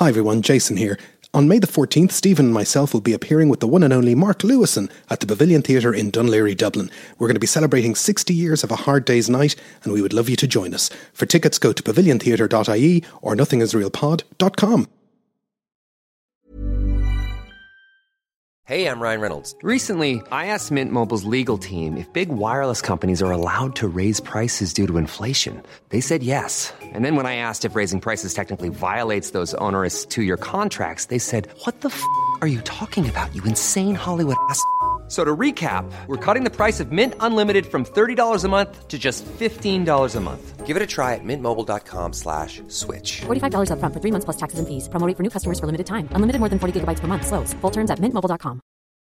Hi everyone, Jason here. On May the 14th, Stephen and myself will be appearing with the one and only Mark Lewison at the Pavilion Theatre in Dunleary, Dublin. We're going to be celebrating 60 years of A Hard Day's Night, and we would love you to join us. For tickets, go to paviliontheatre.ie or nothingisrealpod.com. Hey, I'm Ryan Reynolds. Recently, I asked Mint Mobile's legal team if big wireless companies are allowed to raise prices due to inflation. They said yes. And then when I asked if raising prices technically violates those onerous two-year contracts, they said, "What the f*** are you talking about, you insane Hollywood ass?" So to recap, we're cutting the price of Mint Unlimited from $30 a month to just $15 a month. Give it a try at mintmobile.com/switch. $45 up front for 3 months plus taxes and fees. Promo rate for new customers for limited time. Unlimited more than 40 gigabytes per month. Slows full terms at mintmobile.com.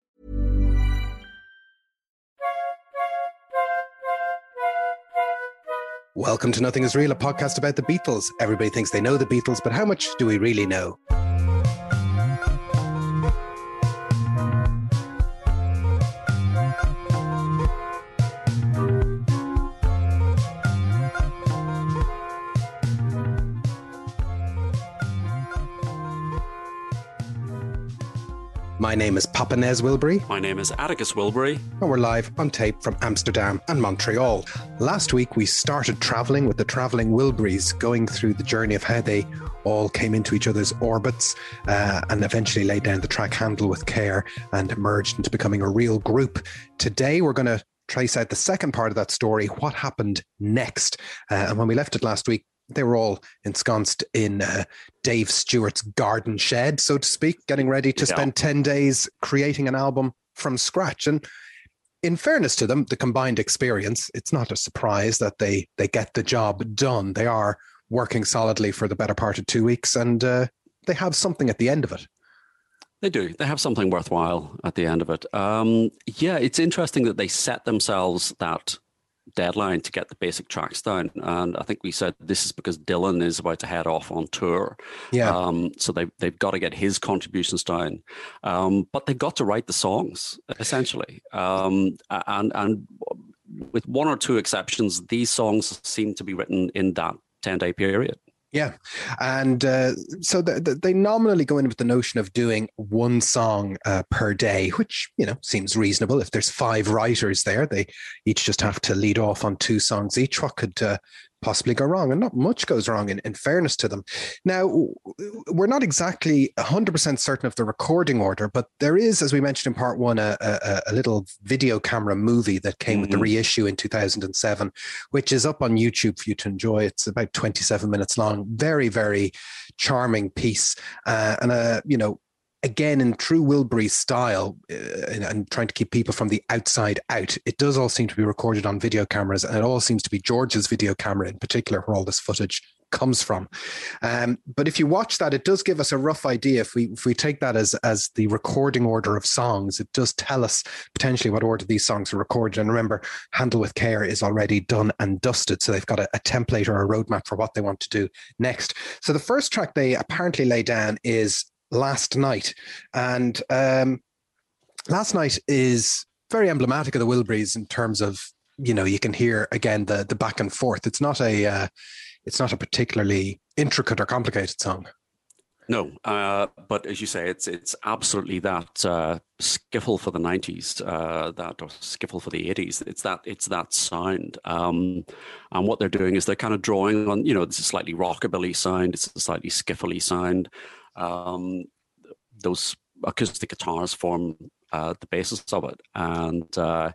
Welcome to Nothing Is Real, a podcast about the Beatles. Everybody thinks they know the Beatles, but how much do we really know? My name is Papa Nez Wilbury. My name is Atticus Wilbury. And we're live on tape from Amsterdam and Montreal. Last week we started travelling with the Travelling Wilburys, going through the journey of how they all came into each other's orbits and eventually laid down the track handle with care and emerged into becoming a real group. Today we're going to trace out the second part of that story, what happened next. And when we left it last week, they were all ensconced in Dave Stewart's garden shed, so to speak, getting ready to spend 10 days creating an album from scratch. And in fairness to them, the combined experience, it's not a surprise that they get the job done. They are working solidly for the better part of 2 weeks, and they have something at the end of it. They do. They have something worthwhile at the end of it. Yeah, it's interesting that they set themselves that deadline to get the basic tracks down, and I think we said this is because Dylan is about to head off on tour. So they've got to get his contributions down, but they've got to write the songs essentially, and with one or two exceptions, these songs seem to be written in that 10-day period. Yeah. And so they nominally go in with the notion of doing one song per day, which, seems reasonable. If there's 5 writers there, they each just have to lead off on 2 songs each. What could possibly go wrong? And not much goes wrong in fairness to them. Now, we're not exactly 100% certain of the recording order, but there is, as we mentioned in part 1, a little video camera movie that came with the reissue in 2007, which is up on YouTube for you to enjoy. It's about 27 minutes long. Very, very charming piece. Again, in true Wilbury style, and trying to keep people from the outside out, it does all seem to be recorded on video cameras, and it all seems to be George's video camera in particular where all this footage comes from. But if you watch that, it does give us a rough idea. If we take that as the recording order of songs, it does tell us potentially what order these songs are recorded. And remember, Handle with Care is already done and dusted, so they've got a template or a roadmap for what they want to do next. So the first track they apparently lay down is Last Night, and Last Night is very emblematic of the Wilburys in terms of, you can hear again the back and forth. It's not a particularly intricate or complicated song. No, but as you say, it's absolutely that skiffle for the 90s, that or skiffle for the 80s. It's that sound, and what they're doing is they're kind of drawing on, it's a slightly rockabilly sound, it's a slightly skiffly sound. Those acoustic guitars form the basis of it, and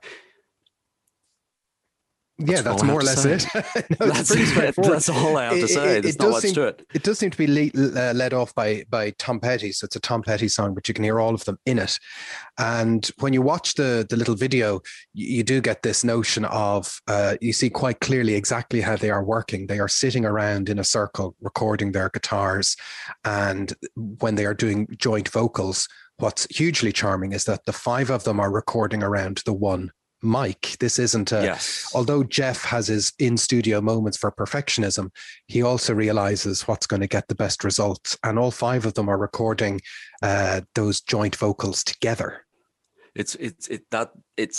that's more or less it. No, that's pretty straightforward. That's all I have to say. There's not much to it. It does seem to be led off by Tom Petty, so it's a Tom Petty song, but you can hear all of them in it. And when you watch the little video, you do get this notion of, you see quite clearly exactly how they are working. They are sitting around in a circle recording their guitars, and when they are doing joint vocals, what's hugely charming is that the 5 of them are recording around the one mic. This isn't although Jeff has his in-studio moments for perfectionism, he also realizes what's going to get the best results, and all 5 of them are recording those joint vocals together. It's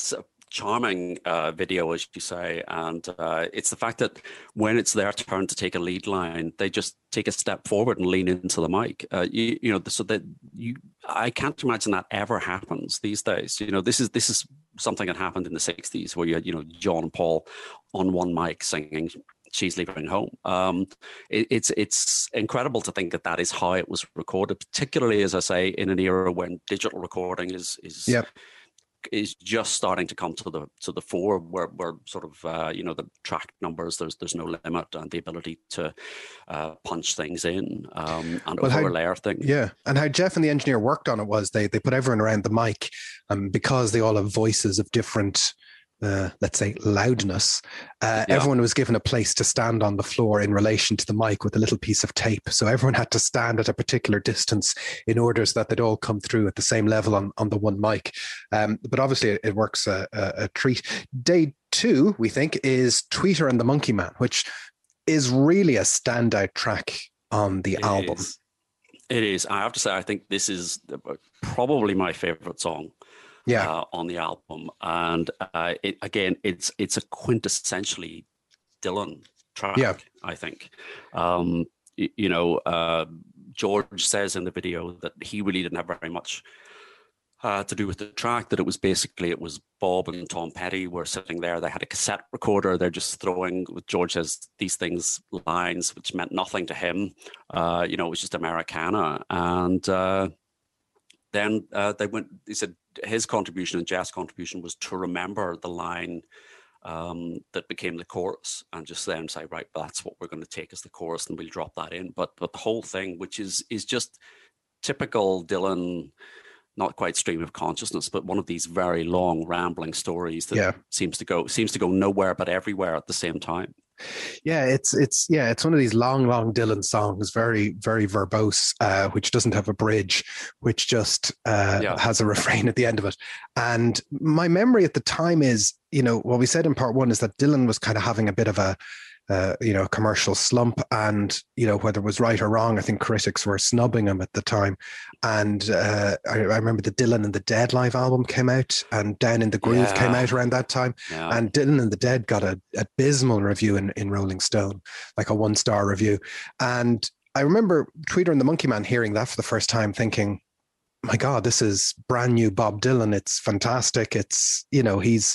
charming video, as you say, and it's the fact that when it's their turn to take a lead line, they just take a step forward and lean into the mic. So that I can't imagine that ever happens these days. This is something that happened in the '60s, where you had John and Paul on one mic singing "She's Leaving Home." It's incredible to think that is how it was recorded, particularly, as I say, in an era when digital recording is just starting to come to the fore, where sort of the track numbers, there's no limit, and the ability to punch things in and overlay things. Yeah, and how Jeff and the engineer worked on it was they put everyone around the mic, because they all have voices of different, let's say, loudness. Everyone was given a place to stand on the floor in relation to the mic with a little piece of tape. So everyone had to stand at a particular distance in order so that they'd all come through at the same level on the one mic. But obviously it works a treat. Day 2, we think, is Tweeter and the Monkey Man, which is really a standout track on the album. It is. I have to say, I think this is probably my favorite song on the album, and it's a quintessentially Dylan track. I think George says in the video that he really didn't have very much to do with the track, that it was Bob and Tom Petty were sitting there. They had a cassette recorder. They're just throwing, George says, these lines which meant nothing to him. It was just Americana. And then he said his contribution and Jeff's contribution was to remember the line that became the chorus, and just then say, right, that's what we're going to take as the chorus, and we'll drop that in. But the whole thing, which is just typical Dylan, not quite stream of consciousness, but one of these very long rambling stories that seems to go nowhere but everywhere at the same time. Yeah, it's one of these long Dylan songs, very, very verbose, which doesn't have a bridge, which just has a refrain at the end of it. And my memory at the time is, what we said in part 1 is that Dylan was kind of having a bit of a commercial slump, and whether it was right or wrong, I think critics were snubbing him at the time. And I remember the Dylan and the Dead live album came out, and Down in the Groove came out around that time, and Dylan and the Dead got an abysmal review in Rolling Stone, like a 1-star review. And I remember Tweeter and the Monkey Man hearing that for the first time, thinking, my God, this is brand new Bob Dylan. It's fantastic. It's he's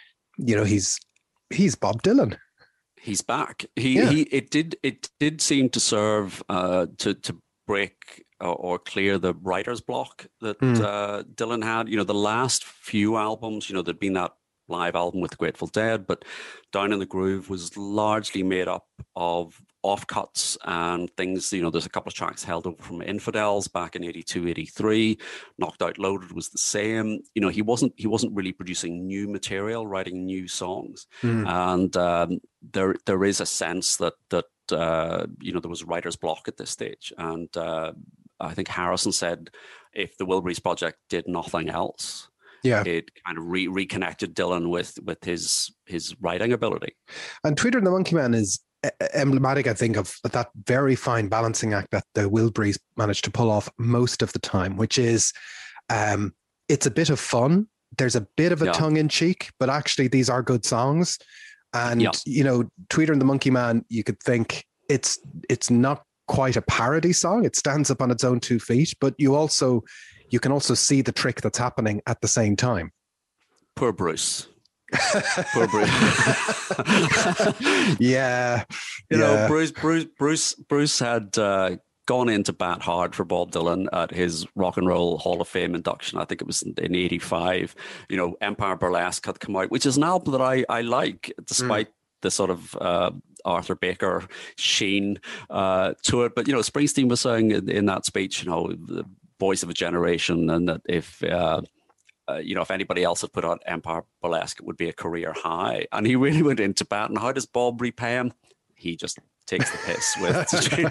Bob Dylan. He's back. It did seem to serve to break or clear the writer's block that Dylan had. The last few albums, there'd been that live album with the Grateful Dead, but Down in the Groove was largely made up of offcuts and things. There's a couple of tracks held over from Infidels back in 82, 83. Knocked Out Loaded was the same. He wasn't really producing new material, writing new songs. And there is a sense that there was a writer's block at this stage. And I think Harrison said if the Wilburys Project did nothing else, it kind of reconnected Dylan with his writing ability. And Tweeter and the Monkey Man is emblematic, I think, of that very fine balancing act that the Wilburys managed to pull off most of the time, which is it's a bit of fun. There's a bit of a tongue-in-cheek, but actually these are good songs. And, Tweeter and the Monkey Man, you could think it's not quite a parody song. It stands up on its own 2 feet, but you can also see the trick that's happening at the same time. Poor Bruce. Poor Bruce. Bruce had gone into bat hard for Bob Dylan at his Rock and Roll Hall of Fame induction. I think it was in 85. Empire Burlesque had come out, which is an album that I like, despite the sort of Arthur Baker sheen to it. But Springsteen was saying in that speech, the voice of a generation, and that if anybody else had put out Empire Burlesque, it would be a career high. And he really went into bat. And how does Bob repay him? He just takes the piss with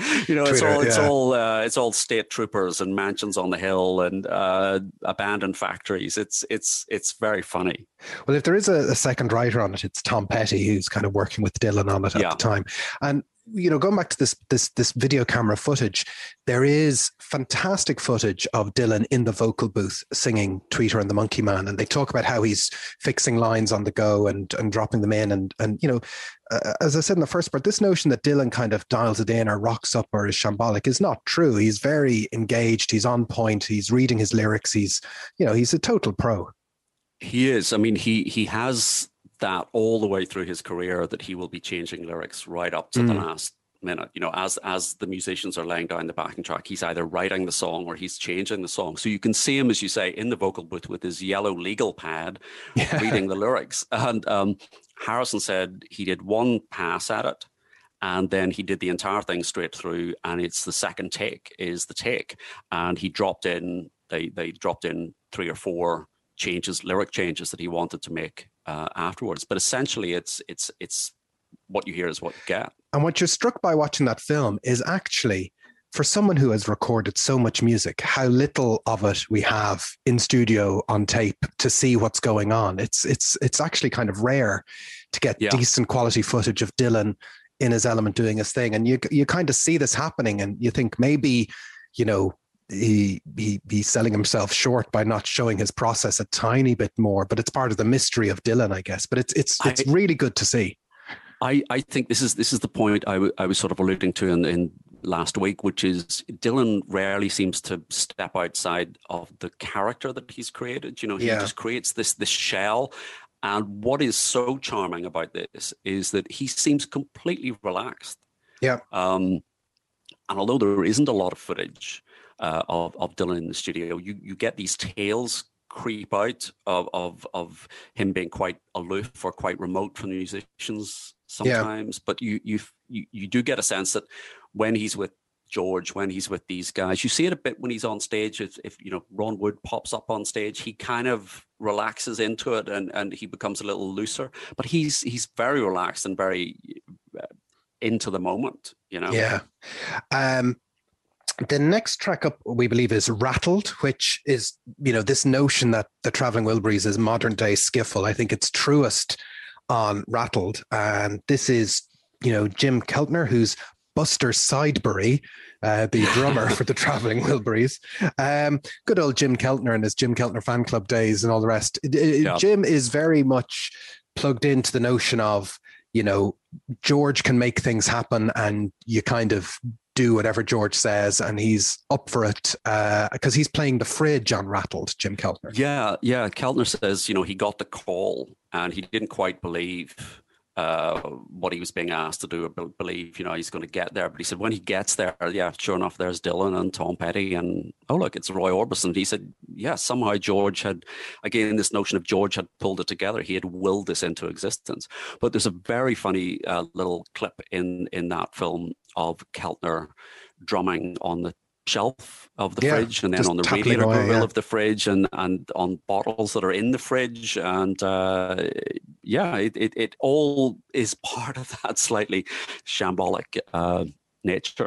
it's all state troopers and mansions on the hill and abandoned factories. It's very funny. Well, if there is a second writer on it, it's Tom Petty, who's kind of working with Dylan on it at the time. And going back to this video camera footage, there is fantastic footage of Dylan in the vocal booth singing Tweeter and the Monkey Man, and they talk about how he's fixing lines on the go and dropping them in, and as I said in the first part, this notion that Dylan kind of dials it in or rocks up or is shambolic is not true. He's very engaged. He's on point. He's reading his lyrics. He's a total pro. He is. I mean, he has that all the way through his career, that he will be changing lyrics right up to the last minute. As the musicians are laying down the backing track, he's either writing the song or he's changing the song. So you can see him, as you say, in the vocal booth with his yellow legal pad, reading the lyrics. And Harrison said he did one pass at it, and then he did the entire thing straight through, and it's the second take is the take. And he dropped in, they dropped in 3 or 4 lyric changes that he wanted to make afterwards. But essentially it's what you hear is what you get. And what you're struck by watching that film is actually, for someone who has recorded so much music, how little of it we have in studio on tape to see what's going on. It's actually kind of rare to get decent quality footage of Dylan in his element doing his thing. And you kind of see this happening, and you think maybe, he's selling himself short by not showing his process a tiny bit more, but it's part of the mystery of Dylan, I guess. But it's really good to see. I think this is the point I was sort of alluding to in last week, which is Dylan rarely seems to step outside of the character that he's created. He just creates this shell. And what is so charming about this is that he seems completely relaxed. Yeah. And although there isn't a lot of footage of Dylan in the studio, you get these tales creep out of him being quite aloof or quite remote from the musicians sometimes. But you do get a sense that when he's with George, when he's with these guys, you see it a bit when he's on stage. If Ron Wood pops up on stage, he kind of relaxes into it and he becomes a little looser. But he's very relaxed and very into the moment. Yeah. The next track up, we believe, is Rattled, which is, this notion that the Traveling Wilburys is modern day skiffle. I think it's truest on Rattled. And this is, Jim Keltner, who's Buster Sidebury, the drummer for the Traveling Wilburys. Good old Jim Keltner and his Jim Keltner fan club days and all the rest. Jim is very much plugged into the notion of, George can make things happen and you kind of do whatever George says, and he's up for it because he's playing the fridge on Rattled, Jim Keltner. Yeah. Keltner says, he got the call and he didn't quite believe what he was being asked to do, or believe, he's going to get there. But he said when he gets there, sure enough, there's Dylan and Tom Petty and, oh, look, it's Roy Orbison. He said, somehow George had, again, this notion of George had pulled it together. He had willed this into existence. But there's a very funny little clip in that film of Keltner drumming on the shelf of the fridge, and then on the radiator grill of the fridge, and on bottles that are in the fridge, and it all is part of that slightly shambolic nature.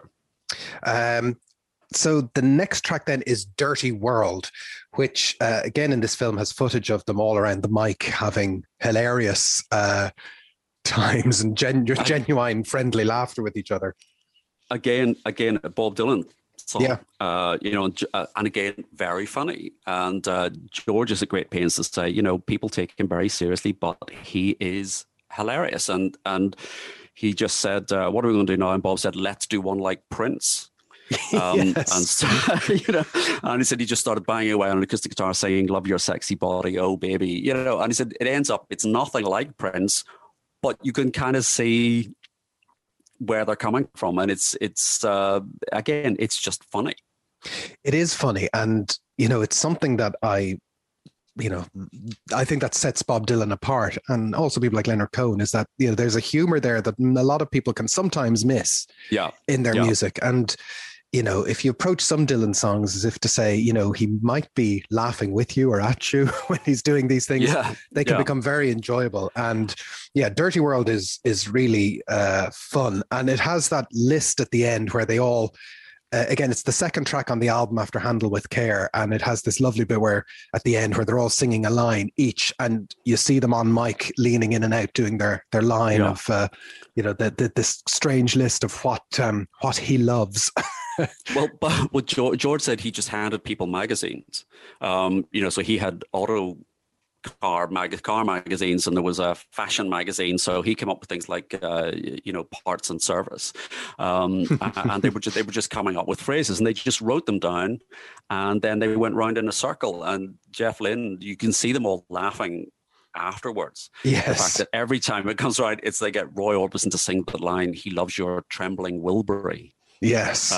So the next track then is Dirty World, which again in this film has footage of them all around the mic having hilarious times and genuine friendly laughter with each other. Again, Bob Dylan song, and again, very funny. And George is at great pains to say, people take him very seriously, but he is hilarious. And he just said, what are we going to do now? And Bob said, let's do one like Prince. And so, and he said he just started banging away on an acoustic guitar saying, love your sexy body, oh baby, and he said it ends up, it's nothing like Prince, but you can kind of see where they're coming from, and it's again, it's just funny. It is funny, and it's something that I think that sets Bob Dylan apart, and also people like Leonard Cohen, is that there's a humor there that a lot of people can sometimes miss in their music. And if you approach some Dylan songs as if to say, he might be laughing with you or at you when he's doing these things, they can become very enjoyable. And Dirty World is really fun. And it has that list at the end where they all again, it's the second track on the album after Handle with Care, and it has this lovely bit where at the end where they're all singing a line each, and you see them on mic leaning in and out doing their line of this strange list of what he loves. Well, but what George said, he just handed people magazines. So he had car magazines, and there was a fashion magazine, so he came up with things like parts and service, and they were just coming up with phrases, and they just wrote them down, and then they went round in a circle, and Jeff Lynne, you can see them all laughing afterwards. Yes. The fact that every time it comes around, it's they get Roy Orbison to sing the line, "He loves your trembling Wilbury." Yes,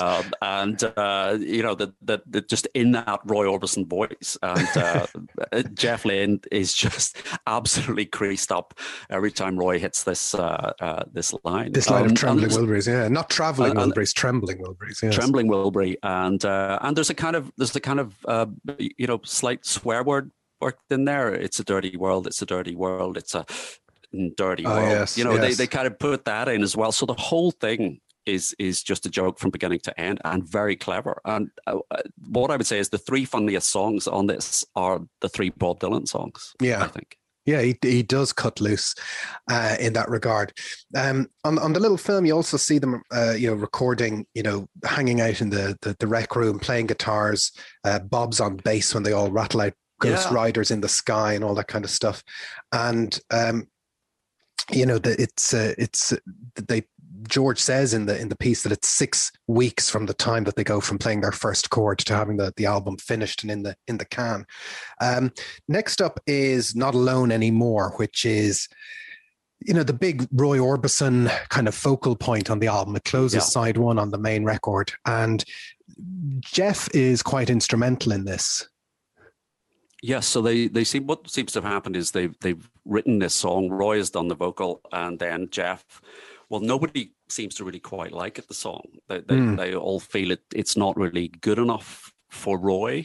that just in that Roy Orbison voice, and Jeff Lynne is just absolutely creased up every time Roy hits this line. This line of trembling Wilburys, not traveling Wilburys, trembling Wilburys, yes. Trembling Wilbury, and there's a kind of slight swear word worked in there. It's a dirty world. It's a dirty world. It's a dirty world. Yes, They kind of put that in as well. So the whole thing is just a joke from beginning to end, and very clever. And what I would say is the three funniest songs on this are the three Bob Dylan songs. Yeah, I think. Yeah, he does cut loose in that regard. On the little film, you also see them, recording, hanging out in the rec room, playing guitars. Bob's on bass when they all rattle out Ghost Riders in the Sky and all that kind of stuff. And George says in the piece that it's 6 weeks from the time that they go from playing their first chord to having the album finished and in the can. Next up is Not Alone Anymore, which is the big Roy Orbison kind of focal point on the album. It closes side one on the main record, and Jeff is quite instrumental in this. Yes, so what seems to have happened is they've written this song. Roy has done the vocal, and then Jeff. Well, nobody seems to really quite like it, the song. They all feel it's not really good enough for Roy.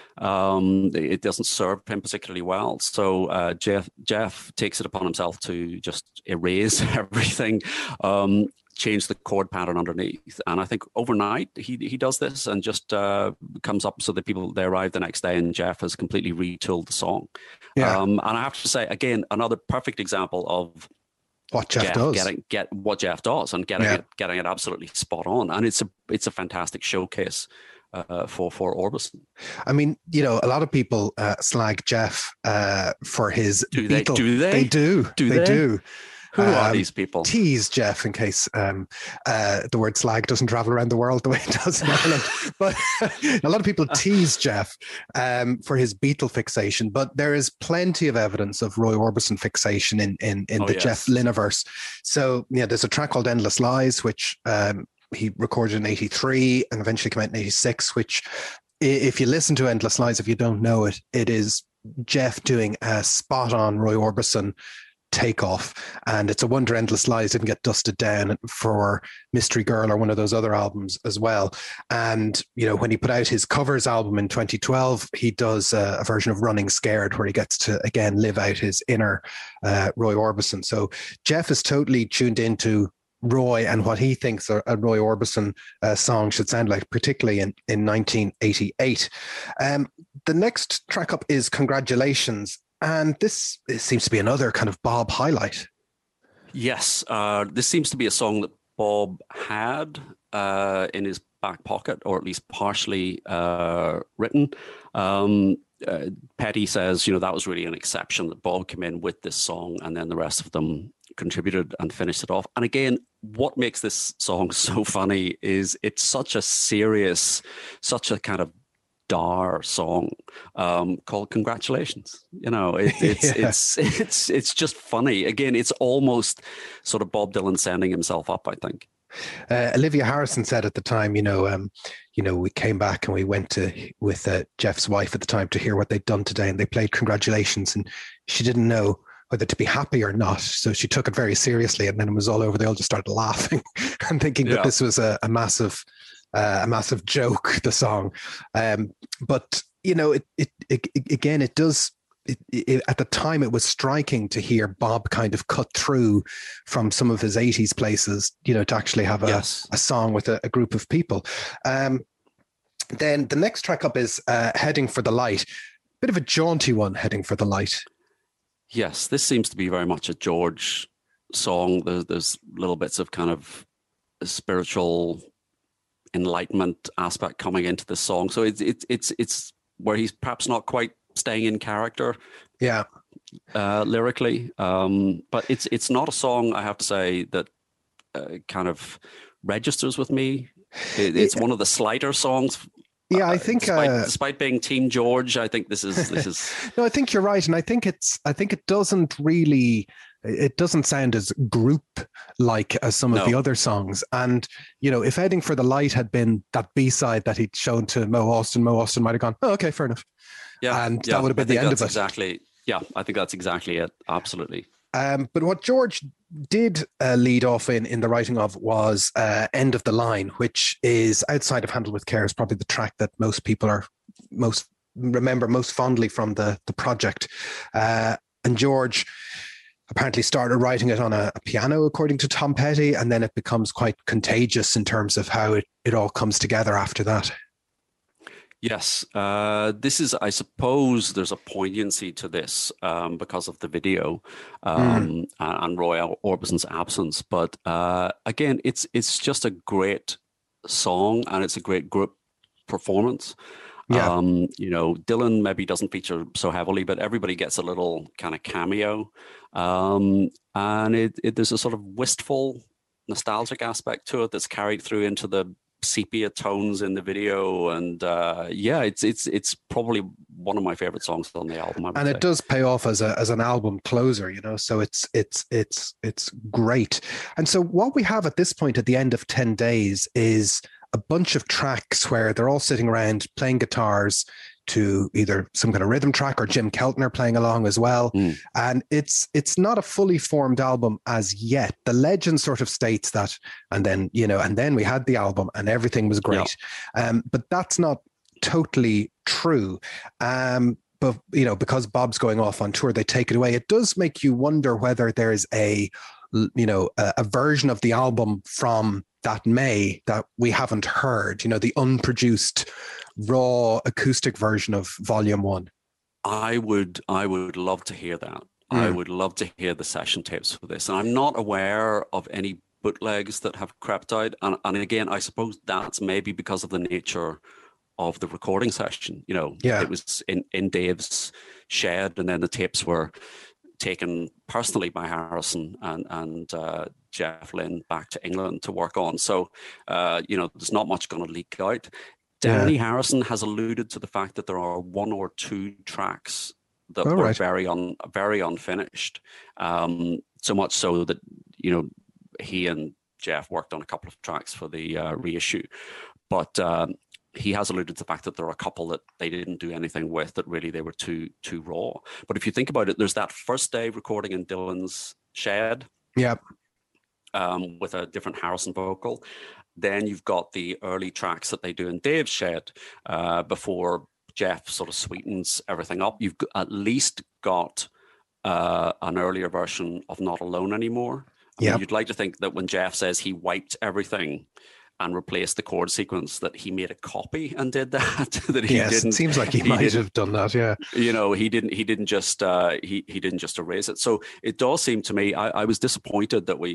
It doesn't serve him particularly well. So Jeff takes it upon himself to just erase everything, change the chord pattern underneath. And I think overnight he does this and just comes up so that they arrive the next day and Jeff has completely retooled the song. Yeah. And I have to say, again, another perfect example of what Jeff does. Get what Jeff does and getting it absolutely spot on. And it's a fantastic showcase for Orbison. I mean, a lot of people slag Jeff for his Beatle. Do they? They do. They do. Who are these people? Tease Jeff, in case the word slag doesn't travel around the world the way it does in Ireland. But a lot of people tease Jeff for his Beatle fixation, but there is plenty of evidence of Roy Orbison fixation in the Jeff Lynneverse. So, there's a track called Endless Lies, which he recorded in 83 and eventually came out in 86, which, if you listen to Endless Lies, if you don't know it, it is Jeff doing a spot-on Roy Orbison takeoff, and it's a wonder Endless Lies didn't get dusted down for Mystery Girl or one of those other albums as well. And when he put out his covers album in 2012, he does a version of Running Scared where he gets to again live out his inner Roy Orbison. So Jeff is totally tuned into Roy and what he thinks a Roy Orbison song should sound like, particularly in 1988. The next track up is Congratulations. And this seems to be another kind of Bob highlight. Yes, this seems to be a song that Bob had in his back pocket, or at least partially written. Petty says, that was really an exception that Bob came in with this song and then the rest of them contributed and finished it off. And again, what makes this song so funny is it's such a serious, such a kind of dar song called Congratulations. It's just funny. Again, it's almost sort of Bob Dylan sending himself up, I think. Olivia Harrison said at the time, we came back and we went with Jeff's wife at the time to hear what they'd done today, and they played Congratulations, and she didn't know whether to be happy or not, so she took it very seriously, and then it was all over. They all just started laughing and thinking that this was a massive joke, the song. But it does at the time, it was striking to hear Bob kind of cut through from some of his 80s places, to actually have a song with a group of people. Then the next track up is Heading for the Light. Bit of a jaunty one, Heading for the Light. Yes, this seems to be very much a George song. There's little bits of kind of spiritual enlightenment aspect coming into the song. So it's where he's perhaps not quite staying in character, lyrically, but it's not a song, I have to say, that kind of registers with me. It's one of the slighter songs. Yeah, I think despite being Team George, I think this is. No, I think you're right, and I think it doesn't really. It doesn't sound as group-like as some of the other songs. And, if Heading for the Light had been that B-side that he'd shown to Mo Austin might have gone, oh, okay, fair enough. Yeah, and that would have been the end of it. Exactly. Yeah, I think that's exactly it. Absolutely. But what George did lead off in the writing of was End of the Line, which is, outside of Handle with Care, is probably the track that most people remember most fondly from the project. And George apparently started writing it on a piano, according to Tom Petty, and then it becomes quite contagious in terms of how it all comes together after that. Yes, this is, I suppose, there's a poignancy to this because of the video and Roy Orbison's absence. But again, it's just a great song and it's a great group performance. Yeah. Dylan maybe doesn't feature so heavily, but everybody gets a little kind of cameo. And there's a sort of wistful, nostalgic aspect to it that's carried through into the sepia tones in the video, and it's probably one of my favorite songs on the album. And it does pay off as an album closer, so it's great. And so what we have at this point at the end of 10 Days is a bunch of tracks where they're all sitting around playing guitars to either some kind of rhythm track or Jim Keltner playing along as well. And it's not a fully formed album as yet. The legend sort of states that, and then we had the album and everything was great. Yeah. But that's not totally true. But, because Bob's going off on tour, they take it away. It does make you wonder whether there is a version of the album from that May that we haven't heard, the unproduced raw acoustic version of Volume 1. I would love to hear that. I would love to hear the session tapes for this. And I'm not aware of any bootlegs that have crept out. And again, I suppose that's maybe because of the nature of the recording session. It was in Dave's shed, and then the tapes were taken personally by Harrison and Jeff Lynne back to England to work on. So, there's not much going to leak out. Danny Harrison has alluded to the fact that there are one or two tracks that were very unfinished. So much so that, he and Jeff worked on a couple of tracks for the reissue. But he has alluded to the fact that there are a couple that they didn't do anything with, that really they were too raw. But if you think about it, there's that first day recording in Dylan's shed. Yep. With a different Harrison vocal. Then you've got the early tracks that they do in Dave's shed before Jeff sort of sweetens everything up. You've at least got an earlier version of Not Alone Anymore. I mean, you'd like to think that when Jeff says he wiped everything and replaced the chord sequence, that he made a copy and did that. That he didn't. It seems like he might have done that. Yeah, he didn't just erase it. So it does seem to me. I was disappointed that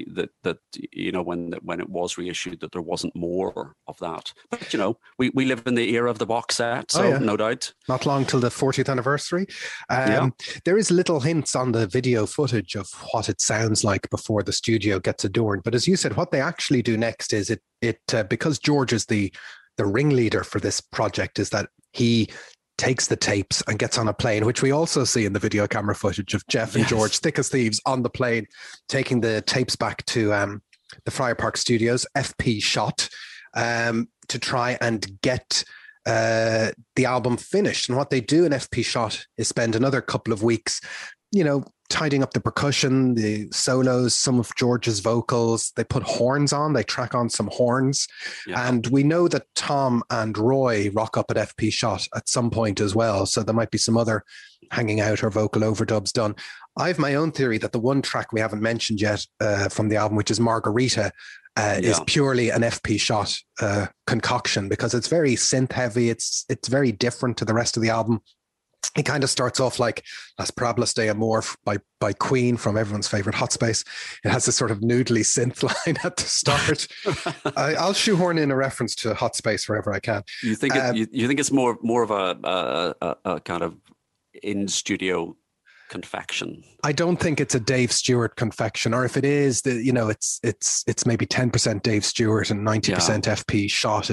when it was reissued, that there wasn't more of that. But we live in the era of the box set, so no doubt. Not long till the 40th anniversary. There is little hints on the video footage of what it sounds like before the studio gets adorned. But as you said, what they actually do next is it because George is the ringleader for this project, is that he takes the tapes and gets on a plane, which we also see in the video camera footage of Jeff and George, thick as thieves, on the plane, taking the tapes back to the Friar Park Studios, FP Shot, to try and get the album finished. And what they do in FP Shot is spend another couple of weeks, tidying up the percussion, the solos, some of George's vocals. They put horns on, they track on some horns. Yeah. And we know that Tom and Roy rock up at FP Shot at some point as well. So there might be some other hanging out or vocal overdubs done. I have my own theory that the one track we haven't mentioned yet from the album, which is Margarita, is purely an FP shot concoction, because it's very synth heavy. It's very different to the rest of the album. It kind of starts off like Las Parablas de Amor by Queen, from everyone's favorite Hot Space. It has this sort of noodly synth line at the start. I'll shoehorn in a reference to Hot Space wherever I can. You think you think it's more of a kind of in studio confection? I don't think it's a Dave Stewart confection, or if it is, it's maybe 10% Dave Stewart and 90% FP shot.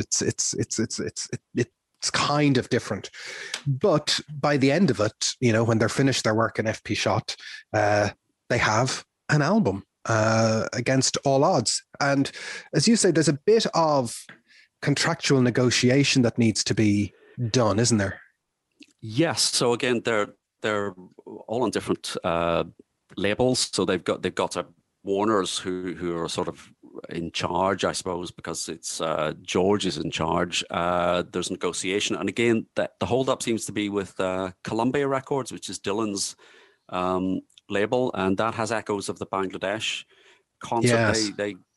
It's kind of different, but by the end of it, when they're finished their work in FP shot, they have an album against all odds. And as you say, there's a bit of contractual negotiation that needs to be done, isn't there? Yes. So again, they're all on different labels. So they've got a Warner's who are sort of in charge, I suppose, because it's George is in charge. There's negotiation, and again, the holdup seems to be with Columbia Records, which is Dylan's label, and that has echoes of the Bangladesh concert. Yes.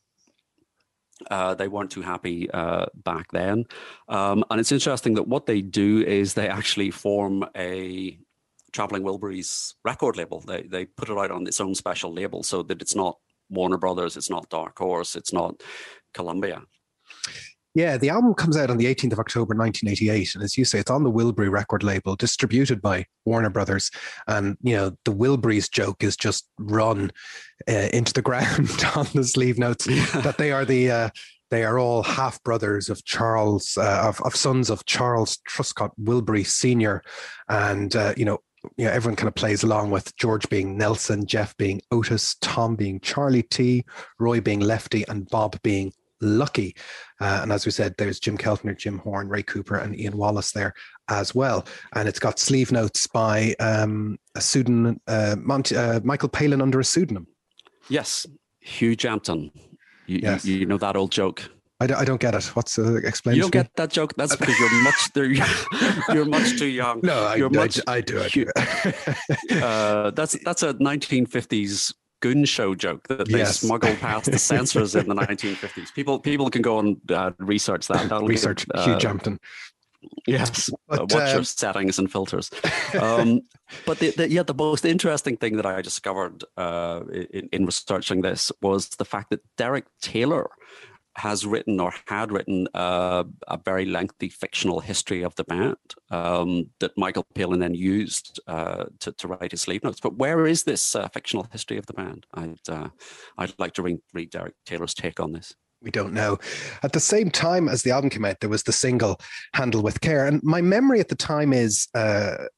They weren't too happy back then, and it's interesting that what they do is they actually form a Traveling Wilburys record label. They put it out on its own special label, so that it's not Warner Brothers, it's not Dark Horse, it's not Columbia. Yeah, the album comes out on the 18th of October 1988, and as you say, it's on the Wilbury record label, distributed by Warner Brothers. And the Wilburys joke is just run into the ground on the sleeve notes that they are all half brothers of Charles, of sons of Charles Truscott Wilbury Sr. And everyone kind of plays along with George being Nelson, Jeff being Otis, Tom being Charlie T, Roy being Lefty, and Bob being Lucky. And as we said, there's Jim Keltner, Jim Horn, Ray Cooper, and Ian Wallace there as well. And it's got sleeve notes by a pseudonym, Michael Palin under a pseudonym. Yes, Hugh Jampton. You know that old joke. I don't get it. What's the explanation? You don't get that joke? That's because you're much too young. No, I do. That's a 1950s goon show joke that they smuggled past the censors in the 1950s. People can go and research that. Research Hugh Jampton. Yes, watch your settings and filters. But the most interesting thing that I discovered in researching this was the fact that Derek Taylor has written or had written a very lengthy fictional history of the band that Michael Palin then used to write his sleeve notes. But where is this fictional history of the band? I'd like to read Derek Taylor's take on this. We don't know. At the same time as the album came out, there was the single "Handle with Care," and my memory at the time is, that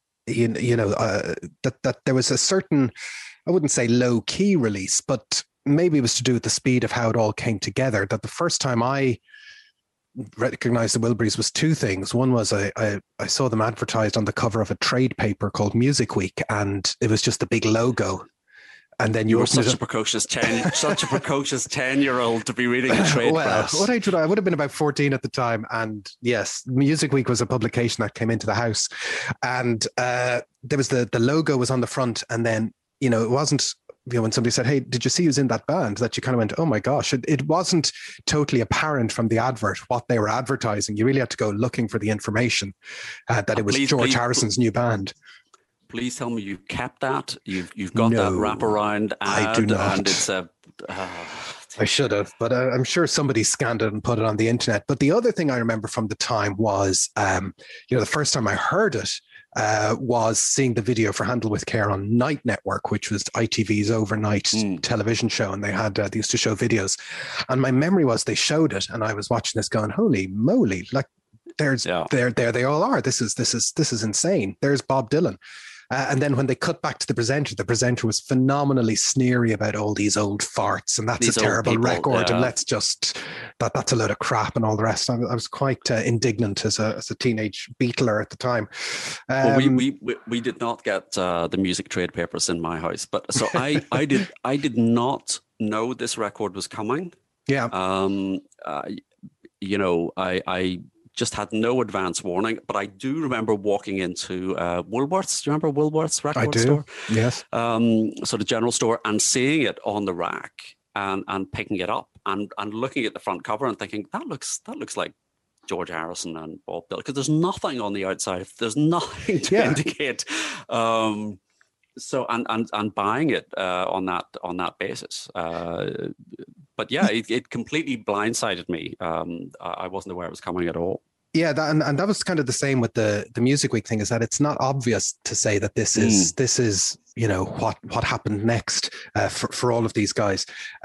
there was a certain, I wouldn't say low key release, but maybe it was to do with the speed of how it all came together. That the first time I recognized the Wilburys was two things. One was I saw them advertised on the cover of a trade paper called Music Week, and it was just a big logo. And then you were such a precocious 10-year-old to be reading a trade press. What age would I would have been about 14 at the time. And yes, Music Week was a publication that came into the house. And there was the logo was on the front. And then, it wasn't, when somebody said, "Hey, did you see who's in that band?" that you kind of went, "Oh my gosh." It wasn't totally apparent from the advert what they were advertising. You really had to go looking for the information that it was George Harrison's new band. Please tell me you kept that. You've got that wraparound ad. I do not. And it's a. I should have, but I'm sure somebody scanned it and put it on the internet. But the other thing I remember from the time was, the first time I heard it was seeing the video for "Handle with Care" on Night Network, which was ITV's overnight television show, and they used to show videos. And my memory was they showed it, and I was watching this going, "Holy moly! Like, there they all are. This is insane. There's Bob Dylan." And then when they cut back to the presenter was phenomenally sneery about all these old farts, and that's a terrible record, and let's just that's a load of crap and all the rest. I was quite indignant as a teenage Beatler at the time. Well, we did not get the music trade papers in my house, but so I did not know this record was coming. Yeah. I just had no advance warning. But I do remember walking into Woolworths. Do you remember Woolworths record store? Yes. Sort of general store, and seeing it on the rack and picking it up and looking at the front cover and thinking that looks like George Harrison and Bob Dylan, because there's nothing on the outside. There's nothing to indicate. So and buying it on that basis. But yeah, it completely blindsided me. I wasn't aware it was coming at all. Yeah, and that was kind of the same with the Music Week thing, is that it's not obvious to say that this is what happened next for all of these guys.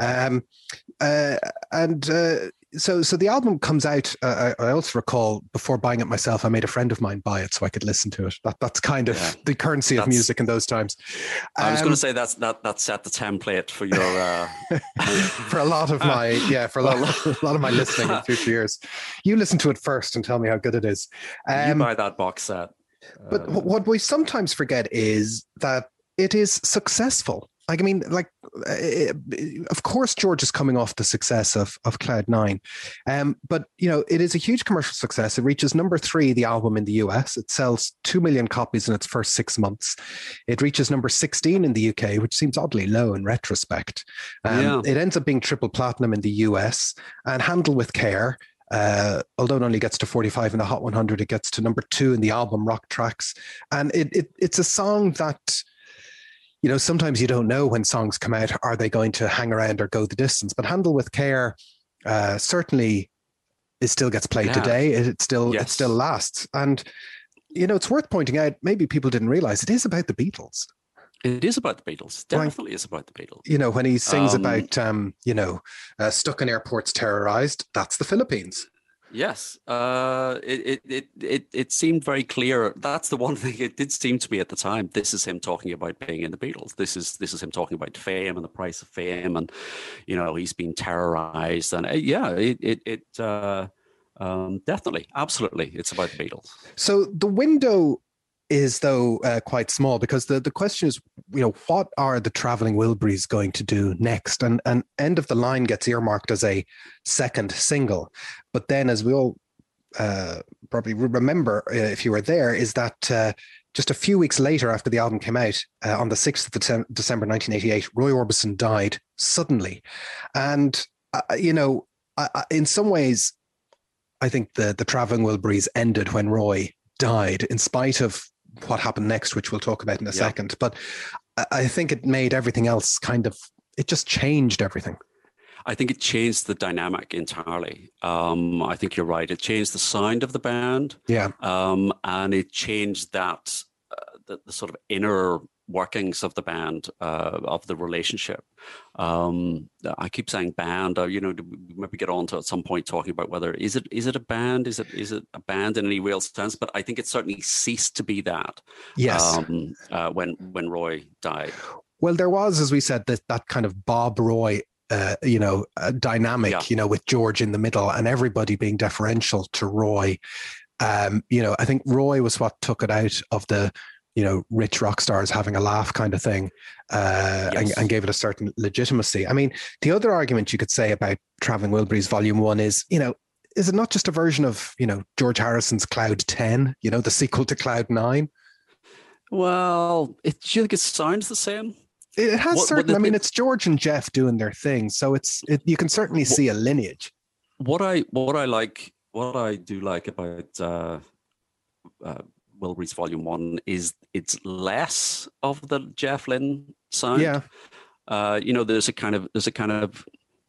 So the album comes out. I also recall, before buying it myself, I made a friend of mine buy it so I could listen to it. That's kind of the currency of music in those times. I was going to say that set the template for your for a lot of my a lot of my listening in future years. You listen to it first and tell me how good it is. You buy that box set. But what we sometimes forget is that it is successful. Like, I mean, of course, George is coming off the success of Cloud9. But, it is a huge commercial success. It reaches number 3, the album in the US. It sells 2 million copies in its first 6 months. It reaches number 16 in the UK, which seems oddly low in retrospect. It ends up being triple platinum in the US, and Handle with Care, although it only gets to 45 in the Hot 100, it gets to number 2 in the album Rock Tracks. And it's a song that, sometimes you don't know when songs come out, are they going to hang around or go the distance? But Handle with Care certainly it still gets played today. It still lasts. And, it's worth pointing out, maybe people didn't realize, it is about the Beatles. It is about the Beatles. Definitely is about the Beatles. When he sings about, stuck in airports terrorized, that's the Philippines. Yes, it seemed very clear. That's the one thing it did seem to be at the time. This is him talking about being in the Beatles. This is him talking about fame and the price of fame, and he's been terrorized. And definitely, absolutely, it's about the Beatles. So the window is, though, quite small, because the question is, what are the Traveling Wilburys going to do next? And End of the Line gets earmarked as a second single. But then, as we all probably remember, if you were there, is that just a few weeks later, after the album came out, on the 6th of December 1988, Roy Orbison died suddenly. And, in some ways, I think the Traveling Wilburys ended when Roy died, in spite of what happened next, which we'll talk about in a second. But I think it made everything else it just changed everything. I think it changed the dynamic entirely. I think you're right. It changed the sound of the band. Yeah. And it changed that, the sort of inner workings of the band, of the relationship. I keep saying band, maybe get on to at some point talking about whether is it a band? Is it a band in any real sense? But I think it certainly ceased to be that. Yes. When Roy died. Well, there was, as we said, that kind of Bob Roy dynamic, with George in the middle and everybody being deferential to Roy. I think Roy was what took it out of the rich rock stars having a laugh kind of thing, and gave it a certain legitimacy. I mean, the other argument you could say about Traveling Wilburys Volume 1 is, is it not just a version of, George Harrison's Cloud 10, the sequel to Cloud 9? Well, do you think it sounds the same? It has it's George and Jeff doing their thing, so you can certainly see a lineage. What I do like about Wilburys Volume 1 is it's less of the Jeff Lynne sound. Yeah. There's a kind of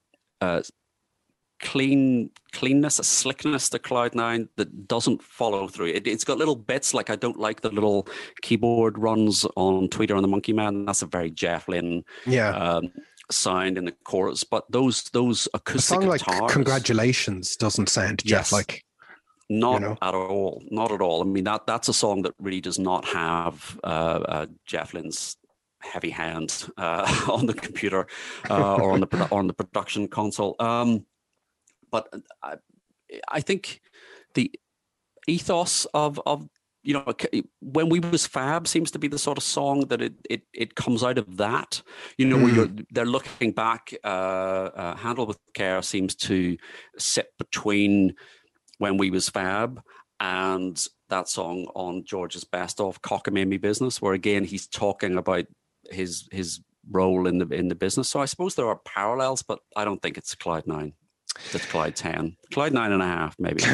cleanness, a slickness to Cloud9 that doesn't follow through. It's got little bits, like I don't like the little keyboard runs on Tweeter on the Monkey Man. That's a very Jeff Lynne sound in the chorus. But those acoustic guitars, like Congratulations doesn't sound Jeff-like. Not at all. Not at all. I mean, that's a song that really does not have Jeff Lynne's heavy hand on the computer or on the production console. But I think the ethos of When We Was Fab seems to be the sort of song that it comes out of that. Where they're looking back. Handle with Care seems to sit between When We Was Fab, and that song on George's Best Of, Cockamamie Business, where again he's talking about his role in the business. So I suppose there are parallels, but I don't think it's Clyde 9. It's Clyde 10, Clyde 9.5,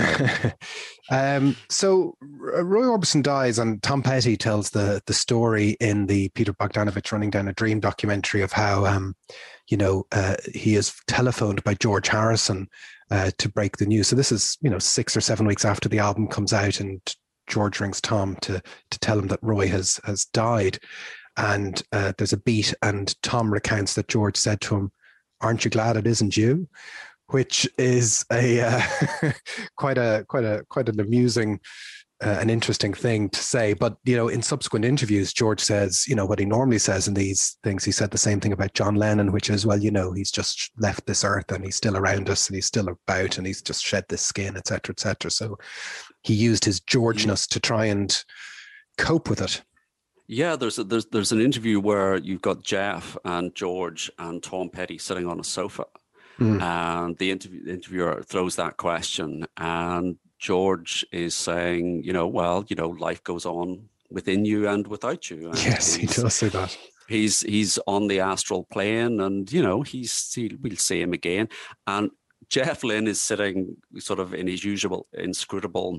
maybe. So Roy Orbison dies, and Tom Petty tells the story in the Peter Bogdanovich Running Down a Dream documentary of how he is telephoned by George Harrison to break the news. So this is 6 or 7 weeks after the album comes out, and George rings Tom to tell him that Roy has died. And there's a beat, and Tom recounts that George said to him, "Aren't you glad it isn't you?" Which is a quite an amusing and interesting thing to say. But in subsequent interviews, George says, what he normally says in these things. He said the same thing about John Lennon, which is, well, he's just left this earth and he's still around us and he's still about and he's just shed this skin, etc., etc. So he used his Georgeness to try and cope with it. Yeah, there's an interview where you've got Jeff and George and Tom Petty sitting on a sofa. And the interviewer throws that question, and George is saying, life goes on within you and without you. And yes, he does say that. He's on the astral plane, and we'll see him again. And Jeff Lynne is sitting sort of in his usual inscrutable,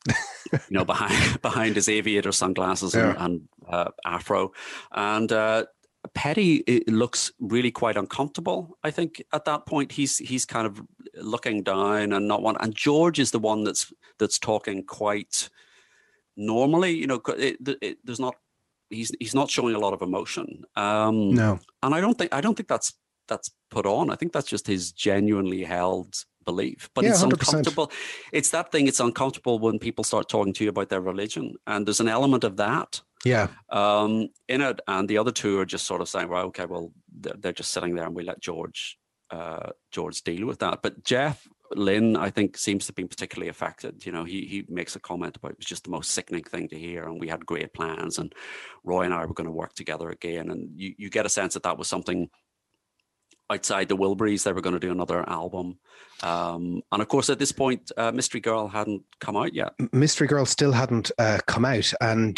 behind his aviator sunglasses and afro, and Petty looks really quite uncomfortable. I think at that point he's kind of looking down and not one. And George is the one that's talking quite normally. There's not. He's not showing a lot of emotion. No, and I don't think that's put on. I think that's just his genuinely held belief. But it's 100%. Uncomfortable. It's that thing. It's uncomfortable when people start talking to you about their religion, and there's an element of that. Yeah. In it, and the other two are just sort of saying, "Well, okay, well, they're just sitting there, and we let George deal with that." But Jeff Lynne, I think, seems to be particularly affected. He makes a comment about it was just the most sickening thing to hear, and we had great plans, and Roy and I were going to work together again, and you get a sense that was something outside the Wilburys. They were going to do another album. And of course, at this point, Mystery Girl hadn't come out yet. Mystery Girl still hadn't come out. And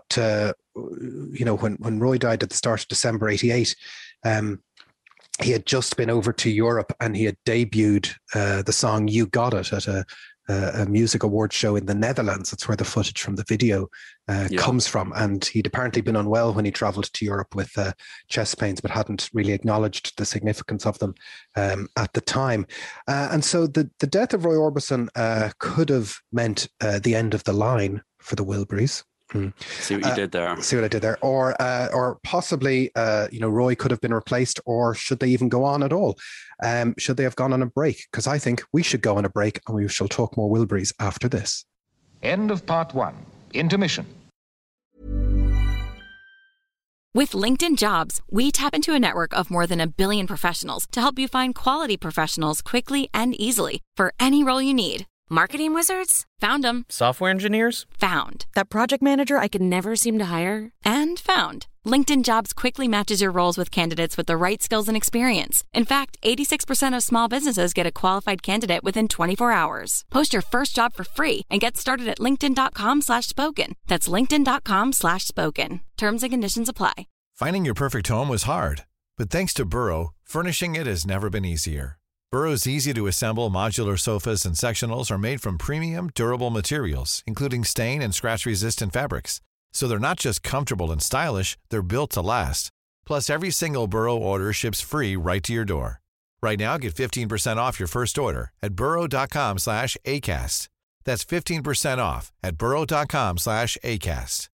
when Roy died at the start of December 88, he had just been over to Europe and he had debuted the song You Got It at a music awards show in the Netherlands. That's where the footage from the video comes from. And he'd apparently been unwell when he traveled to Europe with chest pains, but hadn't really acknowledged the significance of them at the time. And so the death of Roy Orbison could have meant the end of the line for the Wilburys. See what you did there. See what I did there. Or possibly, Roy could have been replaced, or should they even go on at all? Should they have gone on a break? Because I think we should go on a break, and we shall talk more Wilburys after this. End of part 1. Intermission. With LinkedIn Jobs, we tap into a network of more than 1 billion professionals to help you find quality professionals quickly and easily for any role you need. Marketing wizards? Found them. Software engineers? Found. That project manager I could never seem to hire? And found. LinkedIn Jobs quickly matches your roles with candidates with the right skills and experience. In fact, 86% of small businesses get a qualified candidate within 24 hours. Post your first job for free and get started at linkedin.com/spoken. That's linkedin.com/spoken. Terms and conditions apply. Finding your perfect home was hard, but thanks to Burrow, furnishing it has never been easier. Burrow's easy-to-assemble modular sofas and sectionals are made from premium, durable materials, including stain and scratch-resistant fabrics. So they're not just comfortable and stylish, they're built to last. Plus, every single Burrow order ships free right to your door. Right now, get 15% off your first order at burrow.com/ACAST. That's 15% off at burrow.com/ACAST.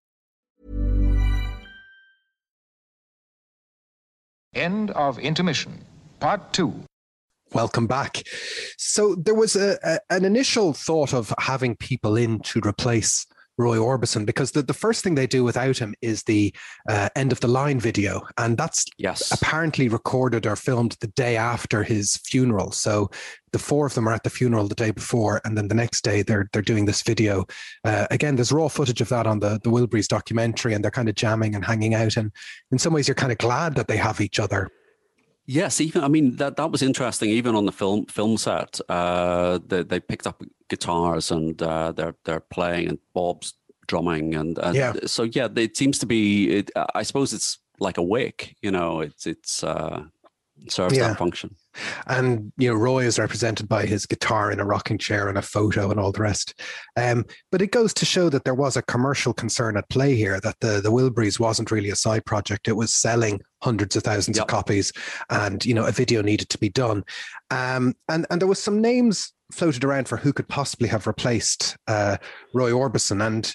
End of intermission. Part 2. Welcome back. So there was an initial thought of having people in to replace Roy Orbison, because the first thing they do without him is the end of the line video. And that's apparently recorded or filmed the day after his funeral. So the four of them are at the funeral the day before, and then the next day they're doing this video. Again, there's raw footage of that on the Wilburys documentary, and they're kind of jamming and hanging out. And in some ways, you're kind of glad that they have each other Yes, even I mean that was interesting. Even on the film set, they picked up guitars and they're playing, and Bob's drumming, and so yeah, it seems to be. I suppose it's like a wake, It's serves that function. And, Roy is represented by his guitar in a rocking chair and a photo and all the rest. But it goes to show that there was a commercial concern at play here, that the Wilburys wasn't really a side project. It was selling hundreds of thousands of copies, and, a video needed to be done. And there was some names floated around for who could possibly have replaced Roy Orbison. And,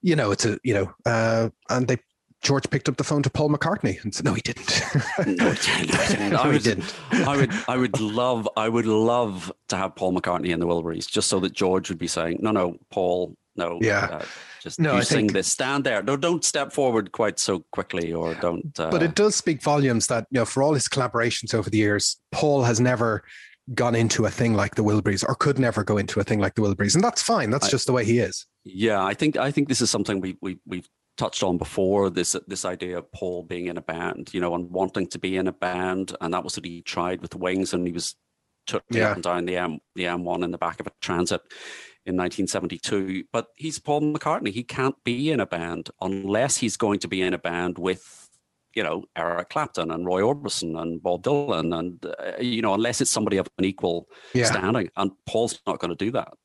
George picked up the phone to Paul McCartney and said, "No, he didn't." No, he didn't. I would love to have Paul McCartney in the Wilburys, just so that George would be saying, "No, Paul, no, sing this. Stand there. No, don't step forward quite so quickly, or don't." But it does speak volumes that for all his collaborations over the years, Paul has never gone into a thing like the Wilburys, or could never go into a thing like the Wilburys, and that's fine. That's just the way he is. Yeah, I think this is something we've touched on before, this idea of Paul being in a band, and wanting to be in a band, and that was what he tried with the Wings, and he was took up and down the M1 in the back of a Transit in 1972. But he's Paul McCartney. He can't be in a band unless he's going to be in a band with, Eric Clapton and Roy Orbison and Bob Dylan, and unless it's somebody of an equal standing, and Paul's not going to do that.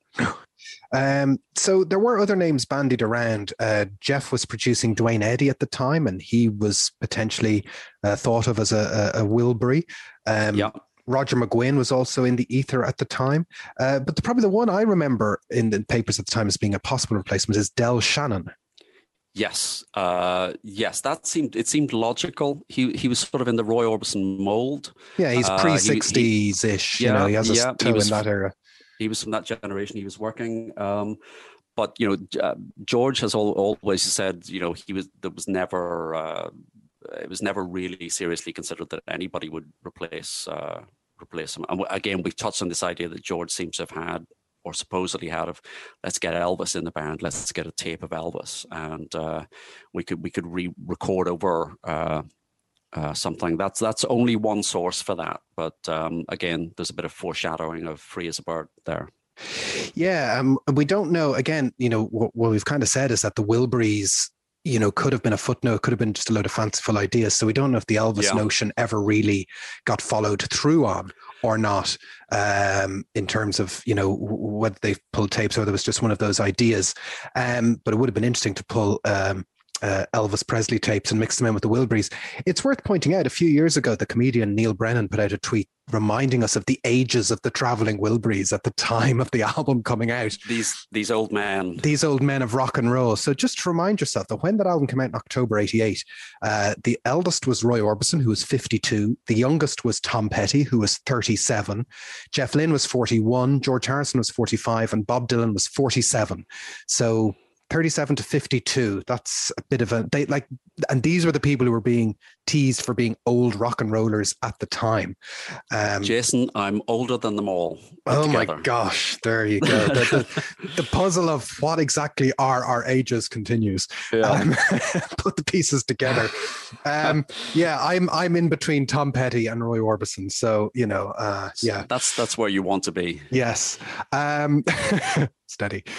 So there were other names bandied around. Jeff was producing Duane Eddy at the time, and he was potentially thought of as a Wilbury. Roger McGuinn was also in the ether at the time. But probably the one I remember in the papers at the time as being a possible replacement is Del Shannon. Yes, that seemed logical. He was sort of in the Roy Orbison mold. Yeah, he's pre-60s ish. He has a toe in that era. He was from that generation. He was working, but George has always said, it was never really seriously considered that anybody would replace him. And again, we've touched on this idea that George seems to have had, or supposedly had, of let's get Elvis in the band, let's get a tape of Elvis, and we could re-record over. Something that's only one source for that, but again, there's a bit of foreshadowing of Free as a Bird there. Yeah, we don't know. Again, what we've kind of said is that the Wilburys, could have been a footnote, could have been just a load of fanciful ideas. So we don't know if the Elvis notion ever really got followed through on or not, in terms of whether they pulled tapes or there was just one of those ideas. But it would have been interesting to pull Elvis Presley tapes and mix them in with the Wilburys. It's worth pointing out, a few years ago, the comedian Neil Brennan put out a tweet reminding us of the ages of the traveling Wilburys at the time of the album coming out. These old men. These old men of rock and roll. So just to remind yourself that when that album came out in October 88, the eldest was Roy Orbison, who was 52. The youngest was Tom Petty, who was 37. Jeff Lynne was 41. George Harrison was 45. And Bob Dylan was 47. So 37 to 52, that's a bit of and these were the people who were being teased for being old rock and rollers at the time. Jason, I'm older than them all. Oh together. My gosh, there you go. The puzzle of what exactly are our ages continues. Put the pieces together. I'm in between Tom Petty and Roy Orbison, so that's where you want to be. Yes. Steady.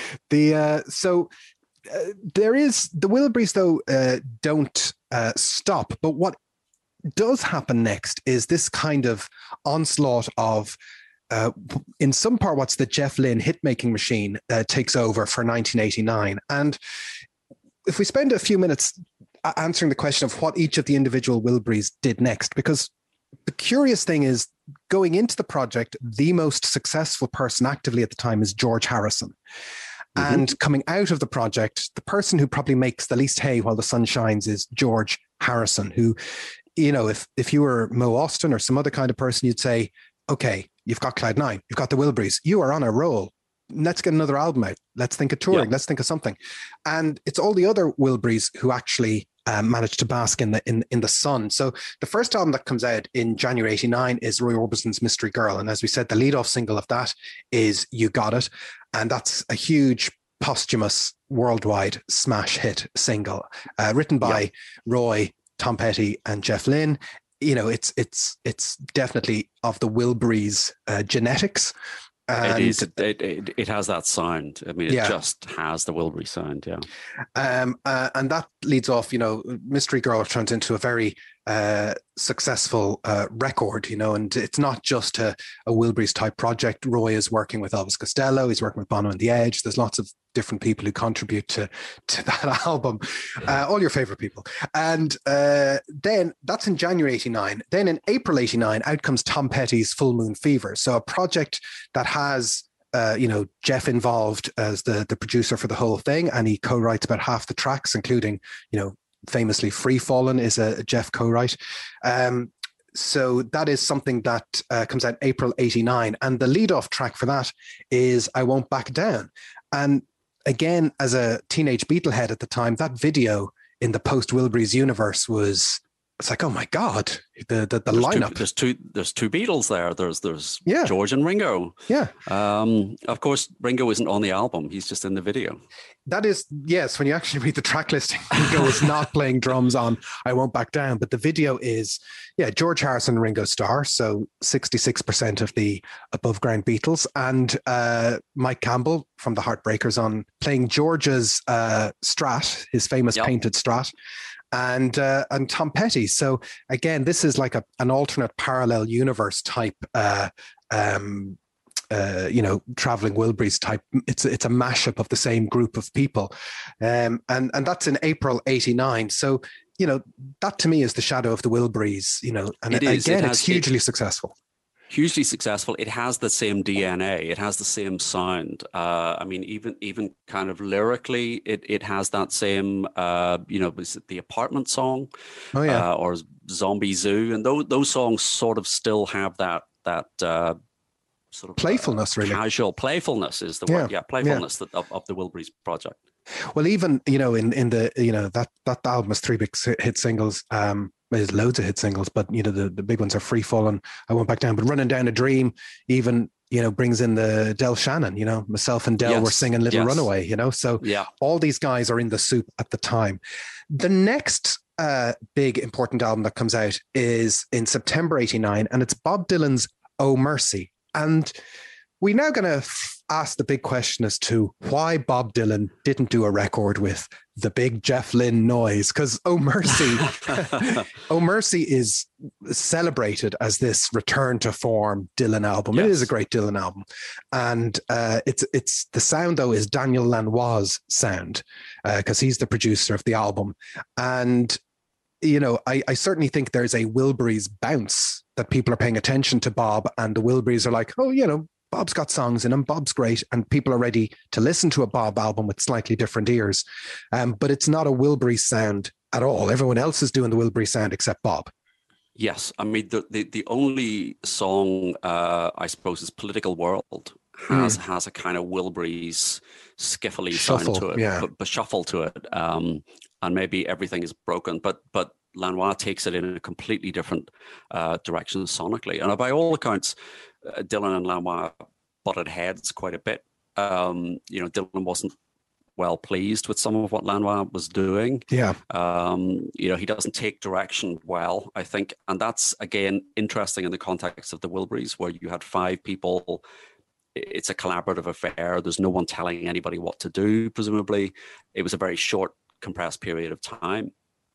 There is the Wilburys, though, don't stop. But what does happen next is this kind of onslaught of, in some part, what's the Jeff Lynne hit-making machine takes over for 1989. And if we spend a few minutes answering the question of what each of the individual Wilburys did next, because the curious thing is, going into the project, the most successful person actively at the time is George Harrison. Mm-hmm. And coming out of the project, the person who probably makes the least hay while the sun shines is George Harrison, who, if you were Mo Austin or some other kind of person, you'd say, okay, you've got Cloud Nine, you've got the Wilburys, you are on a roll. Let's get another album out. Let's think of touring. Let's think of something. And it's all the other Wilburys who actually managed to bask in the sun. So the first album that comes out in January 89 is Roy Orbison's Mystery Girl. And as we said, the lead-off single of that is You Got It. And that's a huge posthumous worldwide smash hit single, written by Roy, Tom Petty and Jeff Lynne. it's definitely of the Wilburys genetics. And it has that sound. I mean, it just has the Wilbury sound, yeah. And that leads off, Mystery Girl turns into a very successful record, and it's not just a Wilburys type project. Roy is working with Elvis Costello. He's working with Bono and The Edge. There's lots of different people who contribute to that album, all your favorite people. And then that's in January 89. Then in April 89, out comes Tom Petty's Full Moon Fever. So a project that has Jeff involved as the producer for the whole thing, and he co-writes about half the tracks, including, famously Free Fallin' is a Jeff co-write. So that is something that comes out April 89. And the lead-off track for that is I Won't Back Down. And again, as a teenage Beatlehead at the time, that video in the post-Wilburys universe it's like, oh my God, the lineup. There's two Beatles there. There's George and Ringo. Yeah. Of course, Ringo isn't on the album. He's just in the video. That is, yes, when you actually read the track listing, Ringo is not playing drums on I Won't Back Down. But the video is, George Harrison and Ringo Starr, so 66% of the above ground Beatles, and Mike Campbell from the Heartbreakers on playing George's Strat, his famous painted Strat. And Tom Petty. So again, this is like an alternate parallel universe type, traveling Wilburys type. It's a mashup of the same group of people, and that's in April 89. So that to me is the shadow of the Wilburys. And it's hugely successful. Hugely successful. It has the same DNA. It has the same sound. I mean, even kind of lyrically, it has that same. Was it the Apartment song? Oh yeah. Or Zombie Zoo, and those songs sort of still have that sort of playfulness, really. Casual playfulness is the word. Yeah, playfulness of the Wilburys project. Well, even in the that album has 3 big hit singles. There's loads of hit singles, but the big ones are Free Fallin', I Won't Back Down, but Running Down a Dream even brings in the Del Shannon. Myself and Del were singing Little Runaway. So all these guys are in the soup at the time. The next big important album that comes out is in September 89, and it's Bob Dylan's Oh Mercy. And we're now going to ask the big question as to why Bob Dylan didn't do a record with the big Jeff Lynne noise, because Oh Mercy, Oh Mercy is celebrated as this return to form Dylan album. Yes. It is a great Dylan album, and it's the sound though is Daniel Lanois' sound, because he's the producer of the album, and I certainly think there's a Wilburys bounce that people are paying attention to Bob, and the Wilburys are like, oh, Bob's got songs in him. Bob's great. And people are ready to listen to a Bob album with slightly different ears. But it's not a Wilbury sound at all. Everyone else is doing the Wilbury sound except Bob. Yes. I mean, the only song, I suppose, is Political World has a kind of Wilbury's skiffly sound to it, but shuffle to it. And maybe Everything is Broken. But Lanois takes it in a completely different direction sonically. And by all accounts, Dylan and Lanois butted heads quite a bit. Dylan wasn't well pleased with some of what Lanois was doing. Yeah. He doesn't take direction well, I think. And that's, again, interesting in the context of the Wilburys, where you had 5 people. It's a collaborative affair. There's no one telling anybody what to do, presumably. It was a very short, compressed period of time.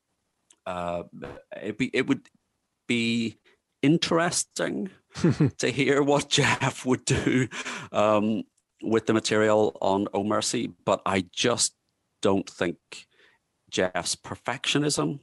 It would be interesting to hear what Jeff would do with the material on Oh Mercy, but I just don't think Jeff's perfectionism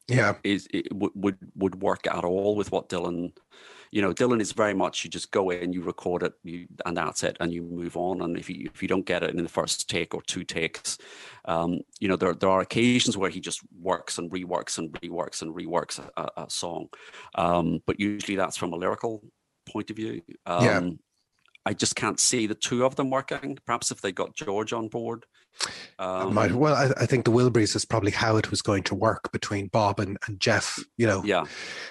would work at all with what Dylan. Dylan is very much, you just go in, you record it, and that's it, and you move on. And if you don't get it in the first take or 2 takes, there are occasions where he just works and reworks and reworks and reworks a song. But usually that's from a lyrical point of view. I just can't see the two of them working. Perhaps if they got George on board. Well, I think the Wilburys is probably how it was going to work between Bob and Jeff, Yeah.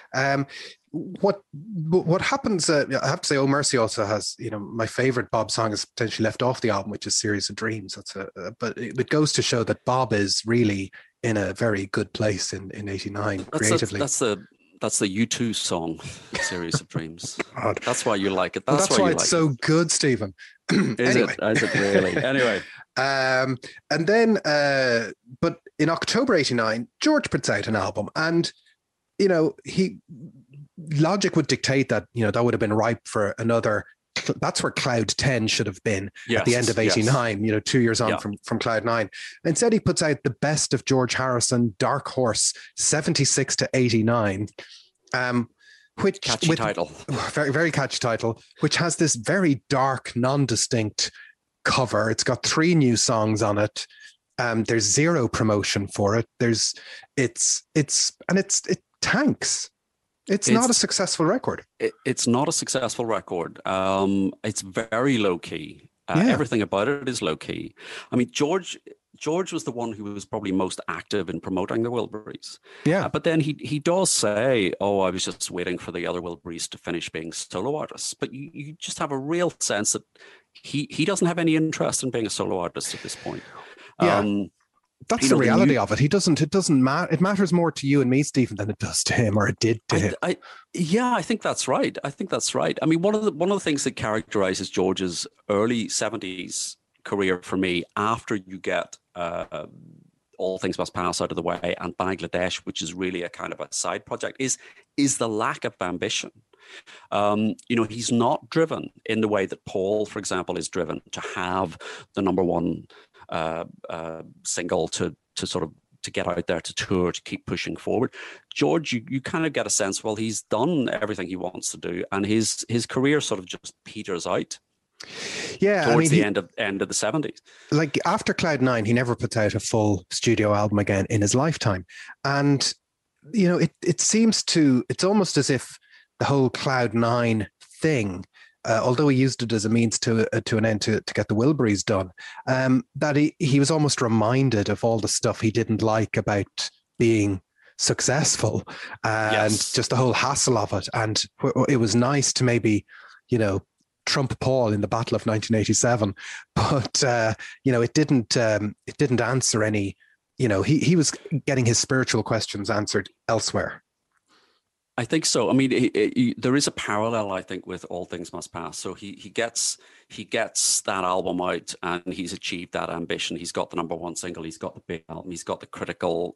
What happens, I have to say, Oh Mercy also has, my favorite Bob song is potentially left off the album, which is Series of Dreams. But it goes to show that Bob is really in a very good place in 89 creatively. That's the U2 song, Series of Dreams. God. That's why you like it. That's why it's so good, Stephen. Is it really? Anyway. And then, but in October 89, George puts out an album, and, you know, logic would dictate that, you know, that would have been ripe for another. That's where Cloud 10 should have been at the end of 89, you know, 2 years on from Cloud 9. Instead, he puts out the best of George Harrison, Dark Horse, 76 to 89. Which catchy title. Very, very catchy title, which has this very dark, non-distinct cover. It's got 3 new songs on it. There's zero promotion for it. It tanks. It's not a successful record. It's not a successful record. It's very low key. Everything about it is low key. I mean, George was the one who was probably most active in promoting the Wilburys. Yeah. But then he does say, "Oh, I was just waiting for the other Wilburys to finish being solo artists." But you just have a real sense that he doesn't have any interest in being a solo artist at this point. Yeah. That's the reality of it. It doesn't matter. It matters more to you and me, Stephen, than it does to him, or it did to him. I think that's right. I mean, one of the things that characterizes George's early 70s career for me, after you get All Things Must Pass out of the way and Bangladesh, which is really a kind of a side project, is the lack of ambition. You know, he's not driven in the way that Paul, for example, is driven to have the number one single to get out there to tour, to keep pushing forward. George, you kind of get a sense, well, he's done everything he wants to do, and his career sort of just peters out. Yeah, towards the end of the 70s. Like after Cloud 9, he never puts out a full studio album again in his lifetime. And, you know, it's almost as if the whole Cloud 9 thing, although he used it as a means to an end to get the Wilburys done, that he was almost reminded of all the stuff he didn't like about being successful and just the whole hassle of it. And it was nice to maybe, you know, trump Paul in the Battle of 1987, but you know, it didn't answer any. You know, he was getting his spiritual questions answered elsewhere. I think so. I mean, there is a parallel, I think, with All Things Must Pass. So he gets that album out, and he's achieved that ambition. He's got the number one single. He's got the big album. He's got the critical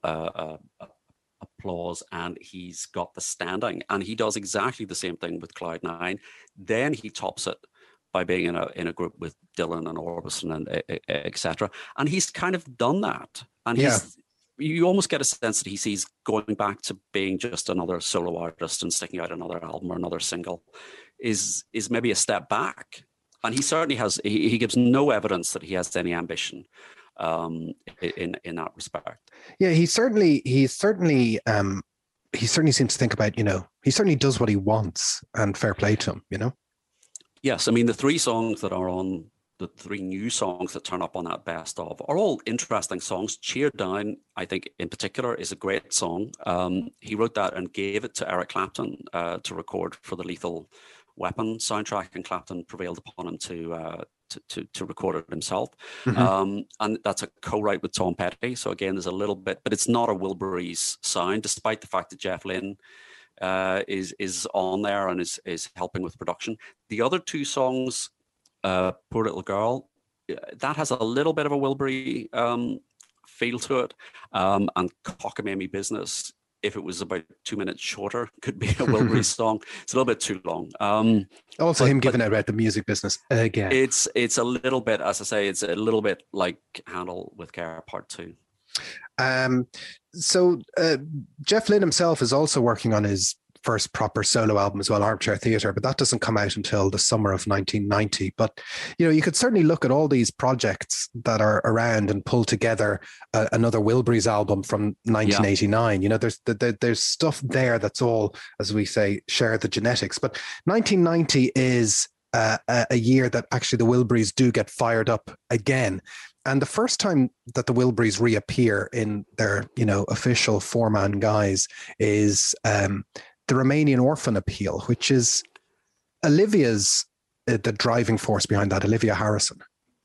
applause, and he's got the standing. And he does exactly the same thing with Cloud 9. Then he tops it by being in a group with Dylan and Orbison and etc. And he's kind of done that. And you almost get a sense that he's going back to being just another solo artist and sticking out another album or another single is maybe a step back. And he certainly has. He gives no evidence that he has any ambition in that respect. Yeah, he certainly seems to think about, you know, he certainly does what he wants, and fair play to him, you know. Yes, I mean, the 3 songs that are on, the 3 new songs that turn up on that best of, are all interesting songs. Cheer Down, I think, in particular, is a great song. He wrote that and gave it to Eric Clapton to record for the Lethal Weapon soundtrack, and Clapton prevailed upon him to record it himself. Mm-hmm. And that's a co-write with Tom Petty. So again, there's a little bit, but it's not a Wilburys sound, despite the fact that Jeff Lynne is on there and is helping with production. The other 2 songs, Poor Little Girl, that has a little bit of a Wilbury feel to it, and Cockamamie Business, if it was about 2 minutes shorter, could be a Wilbury song. It's a little bit too long. Also, him giving out about the music business again. It's a little bit, as I say, it's a little bit like Handle with Care Part 2. So Jeff Lynne himself is also working on his first proper solo album as well, Armchair Theatre, but that doesn't come out until the summer of 1990. But, you know, you could certainly look at all these projects that are around and pull together another Wilburys album from 1989. You know, there's stuff there that's all, as we say, share the genetics. But 1990 is a year that actually the Wilburys do get fired up again. And the first time that the Wilburys reappear in their, you know, official 4-man guise is the Romanian Orphan Appeal, which is Olivia's the driving force behind that, Olivia Harrison.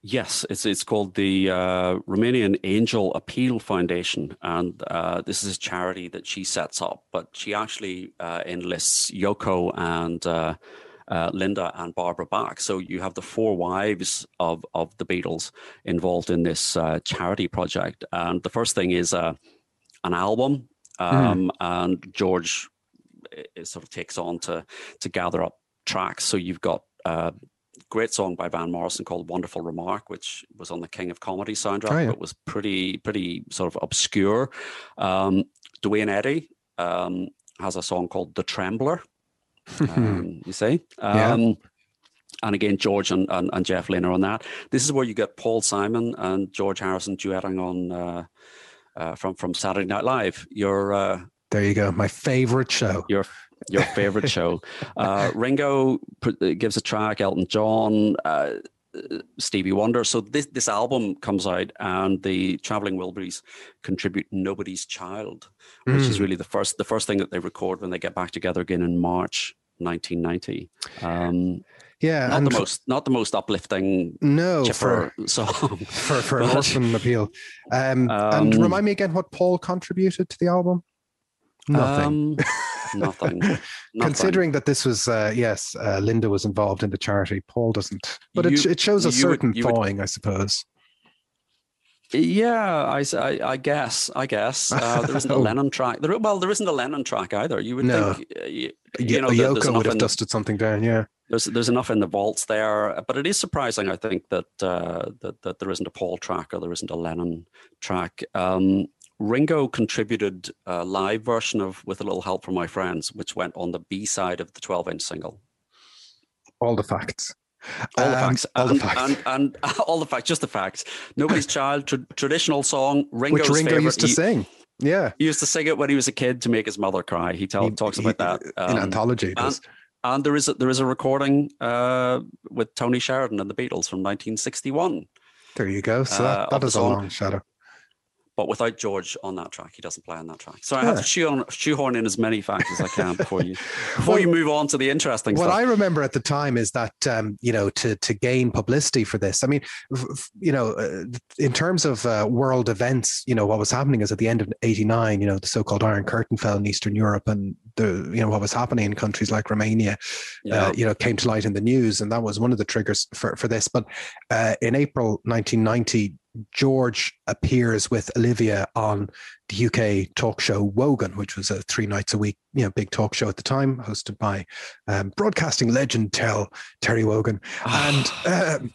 Yes, it's called the Romanian Angel Appeal Foundation, and this is a charity that she sets up. But she actually enlists Yoko and Linda and Barbara Bach. So you have the four wives of the Beatles involved in this charity project. And the first thing is an album, and George sort of takes on to gather up tracks. So you've got great song by Van Morrison called Wonderful Remark, which was on the King of Comedy soundtrack, but was pretty sort of obscure. Duane Eddy has a song called The Trembler, you see. And again, George and Jeff Lynne are on that. This is where you get Paul Simon and George Harrison duetting on from Saturday Night Live. There you go. My favorite show. Your favorite show. Ringo gives a track, Elton John, Stevie Wonder. So this album comes out, and the Traveling Wilburys contribute Nobody's Child, which is really the first thing that they record when they get back together again in March 1990. Not the most uplifting, chipper song for an orphan appeal. And remind me again what Paul contributed to the album. Nothing. Nothing. Considering that this was, Linda was involved in the charity, Paul doesn't. But it shows a certain thawing, I suppose. Yeah, I guess. There isn't a Lennon track. There isn't a Lennon track either. You would think, Yoko would have dusted something down. Yeah, there's enough in the vaults there. But it is surprising, I think, that that there isn't a Paul track or there isn't a Lennon track. Ringo contributed a live version of "With a Little Help from My Friends," which went on the B side of the 12-inch single. All the facts. All the facts, just the facts. Nobody's Child, traditional song. Which Ringo used to sing. Yeah. He used to sing it when he was a kid to make his mother cry. He talks about that. In Anthology. And there is a recording with Tony Sheridan and the Beatles from 1961. There you go. So that is a long shadow. But without George on that track, he doesn't play on that track. So I have to shoehorn in as many facts as I can before you move on to the interesting stuff. What I remember at the time is that, to gain publicity for this, I mean, in terms of world events, what was happening is at the end of 89, the so-called Iron Curtain fell in Eastern Europe, and what was happening in countries like Romania, came to light in the news. And that was one of the triggers for this. But in April 1990, George appears with Olivia on the UK talk show Wogan, which was a 3 nights a week, big talk show at the time, hosted by broadcasting legend Terry Wogan. And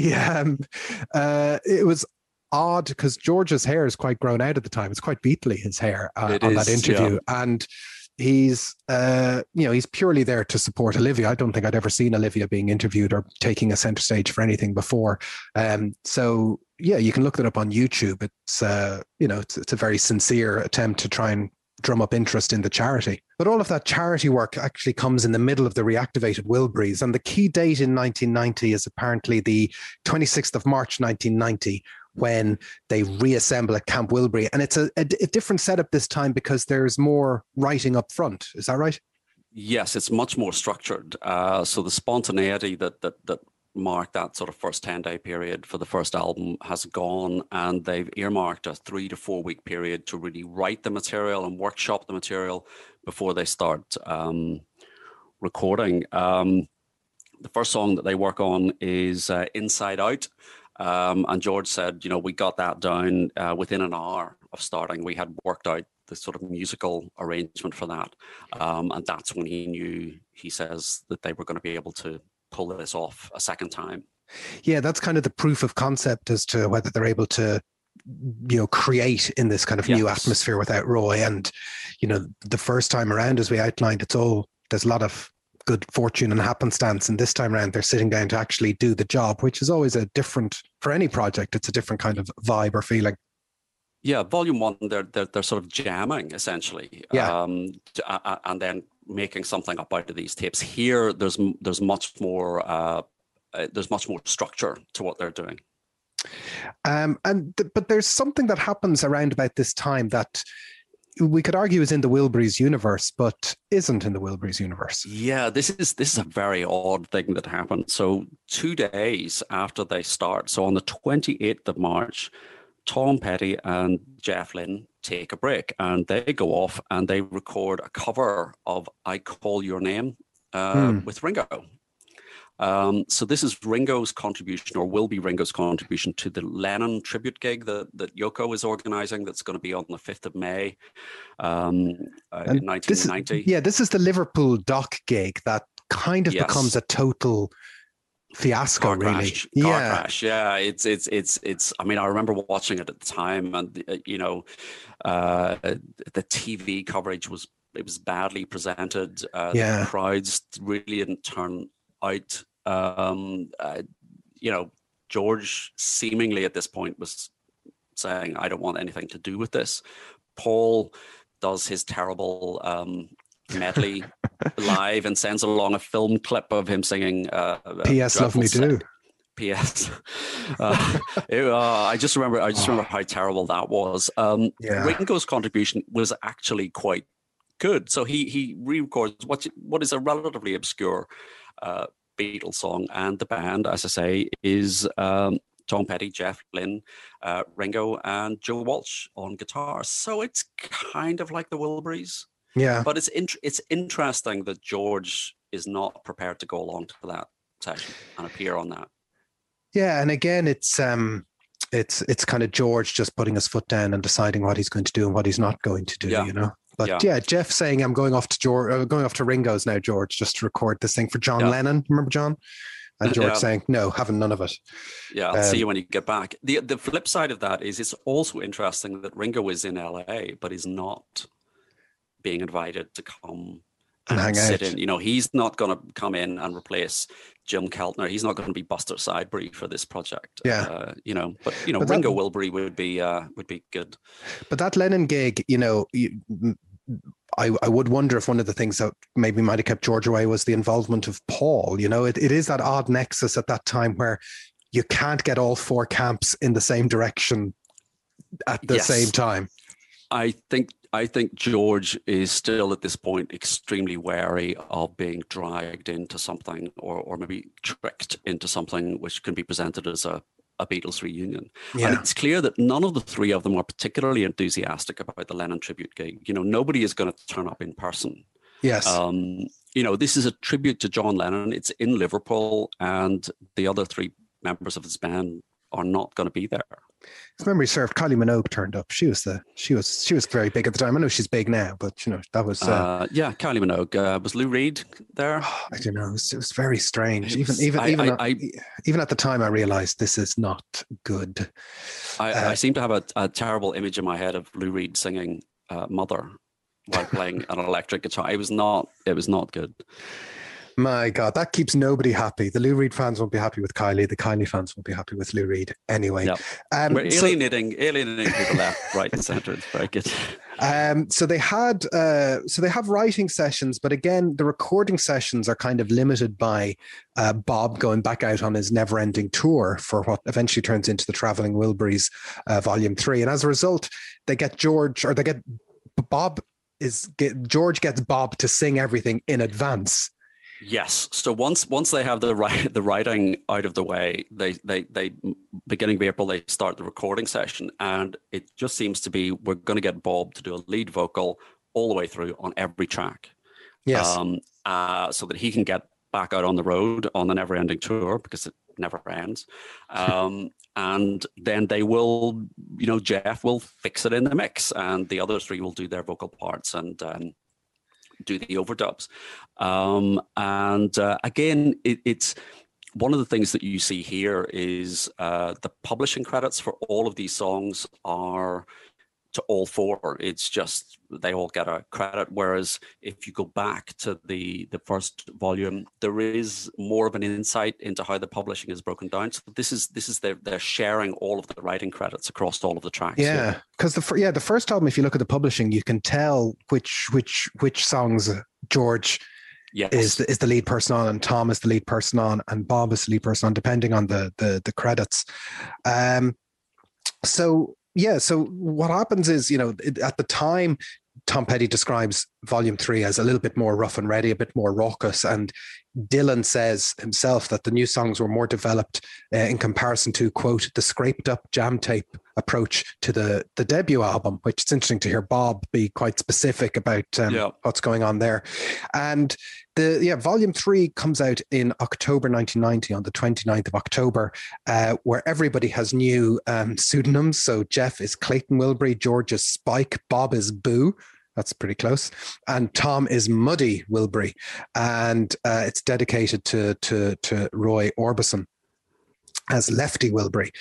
it was odd because George's hair is quite grown out at the time. It's quite Beatley, his hair on that interview. Yeah. And he's purely there to support Olivia. I don't think I'd ever seen Olivia being interviewed or taking a center stage for anything before. So yeah, you can look that up on YouTube. It's it's a very sincere attempt to try and drum up interest in the charity. But all of that charity work actually comes in the middle of the reactivated Wilburys, and the key date in 1990 is apparently the 26th of March 1990, when they reassemble at Camp Wilbury. And it's a different setup this time because there's more writing up front. Is that right? Yes, it's much more structured. So the spontaneity that marked that sort of first 10-day period for the first album has gone, and they've earmarked a 3 to 4 week period to really write the material and workshop the material before they start recording. The first song that they work on is Inside Out. And George said, we got that down within an hour of starting. We had worked out the sort of musical arrangement for that. And that's when he says that they were going to be able to pull this off a second time. Yeah, that's kind of the proof of concept as to whether they're able to, create in this kind of new atmosphere without Roy. And, the first time around, as we outlined, there's a lot of good fortune and happenstance, and this time around they're sitting down to actually do the job, which is always for any project, it's a different kind of vibe or feeling. Yeah, volume one, they're sort of jamming essentially, and then making something up out of these tapes. Here, there's much more structure to what they're doing. But there's something that happens around about this time that we could argue is in the Wilburys universe, but isn't in the Wilburys universe. Yeah, this is a very odd thing that happened. So 2 days after they start, so on the 28th of March, Tom Petty and Jeff Lynne take a break, and they go off and they record a cover of "I Call Your Name" with Ringo. So this is Ringo's contribution, or will be Ringo's contribution, to the Lennon tribute gig that Yoko is organizing. That's going to be on the 5th of May in 1990. This is the Liverpool dock gig that kind of becomes a total fiasco, car really. Crash. Yeah, it's. I mean, I remember watching it at the time, and the TV coverage was badly presented. The crowds really didn't turn out. George seemingly at this point was saying, "I don't want anything to do with this." Paul does his terrible medley live and sends along a film clip of him singing P.S. Love Me Do. P.S. I just remember how terrible that was. Ringo's contribution was actually quite good. So he re-records what is a relatively obscure Beatles song, and the band, as I say, is Tom Petty, Jeff Lynne, Ringo, and Joe Walsh on guitar. So it's kind of like the Wilburys. Yeah, but it's interesting that George is not prepared to go along to that session and appear on that. Yeah, and again, it's kind of George just putting his foot down and deciding what he's going to do and what he's not going to do. You know. But Jeff saying, "I'm going off to Ringo's now, George, just to record this thing for John Lennon." Remember John? And George saying, "No, having none of it." Yeah, I'll see you when you get back. The flip side of that is it's also interesting that Ringo is in LA, but he's not being invited to come and hang sit out. In. He's not going to come in and replace Jim Keltner. He's not going to be Buster Sidebury for this project. Yeah, but Ringo Wilbury would be good. But that Lennon gig, I would wonder if one of the things that maybe might have kept George away was the involvement of Paul. It is that odd nexus at that time where you can't get all four camps in the same direction at the same time. I think George is still at this point extremely wary of being dragged into something or maybe tricked into something which can be presented as a Beatles reunion. Yeah. And it's clear that none of the three of them are particularly enthusiastic about the Lennon tribute gig. Nobody is going to turn up in person. Yes. This is a tribute to John Lennon. It's in Liverpool, and the other three members of his band are not going to be there. If memory served, Kylie Minogue turned up. She was very big at the time. I know she's big now, but that was Kylie Minogue. Was Lou Reed there? I don't know. It was very strange. Even at the time, I realized this is not good. I seem to have a terrible image in my head of Lou Reed singing "Mother" while playing an electric guitar. It was not good. My God, that keeps nobody happy. The Lou Reed fans won't be happy with Kylie. The Kylie fans won't be happy with Lou Reed anyway. Yep. We're alienating people left, right, and centre. It's very good. So they have writing sessions, but again, the recording sessions are kind of limited by Bob going back out on his never-ending tour for what eventually turns into the Traveling Wilburys Volume 3. And as a result, George gets Bob to sing everything in advance. Yes. So once they have the writing out of the way, they beginning of April they start the recording session, and it just seems to be we're going to get Bob to do a lead vocal all the way through on every track. Yes. So that he can get back out on the road on the never-ending tour, because it never ends. And then they will, Jeff will fix it in the mix, and the other three will do their vocal parts and do the overdubs. Again, it's one of the things that you see here is the publishing credits for all of these songs are to all four. It's just they all get a credit, whereas if you go back to the first volume, there is more of an insight into how the publishing is broken down. So this is they're sharing all of the writing credits across all of the tracks. Yeah, because the first album, if you look at the publishing, you can tell which songs George is the lead person on, and Tom is the lead person on, and Bob is the lead person on, depending on the credits. So what happens is, at the time, Tom Petty describes Volume 3 as a little bit more rough and ready, a bit more raucous. And Dylan says himself that the new songs were more developed in comparison to, quote, the scraped up jam tape approach to the debut album, which it's interesting to hear Bob be quite specific about what's going on there. And Volume 3 comes out in October 1990, on the 29th of October, where everybody has new pseudonyms. So Jeff is Clayton Wilbury, George is Spike, Bob is Boo. That's pretty close. And Tom is Muddy Wilbury. And it's dedicated to Roy Orbison as Lefty Wilbury.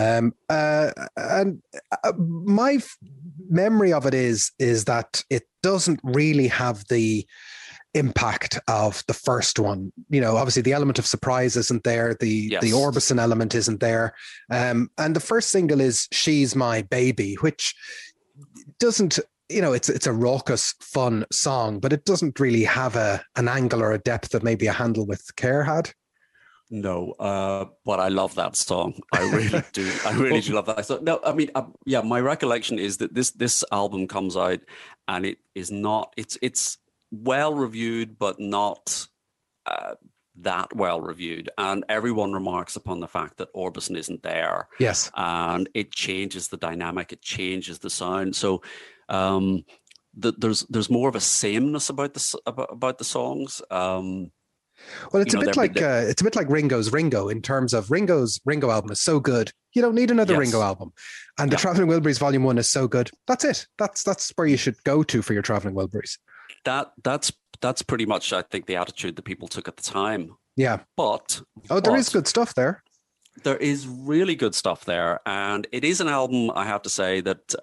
My memory of it is that it doesn't really have the impact of the first one. You know, obviously the element of surprise isn't there. The Orbison element isn't there. And the first single is She's My Baby, which doesn't, you know, it's a raucous, fun song, but it doesn't really have an angle or a depth that maybe A Handle with Care had. No, but I love that song. I really do. I really do love that song. No, I mean, my recollection is that this album comes out and it is not, it's well reviewed, but not that well reviewed. And everyone remarks upon the fact that Orbison isn't there. Yes. And it changes the dynamic, it changes the sound. So there's more of a sameness about the songs. Well, it's a bit like Ringo's Ringo, in terms of Ringo's Ringo album is so good, you don't need another Ringo album. And the Traveling Wilburys Volume 1 is so good. That's it. That's where you should go to for your Traveling Wilburys. That's pretty much, I think, the attitude that people took at the time. Yeah. But there is good stuff there. There is really good stuff there. And it is an album, I have to say, that,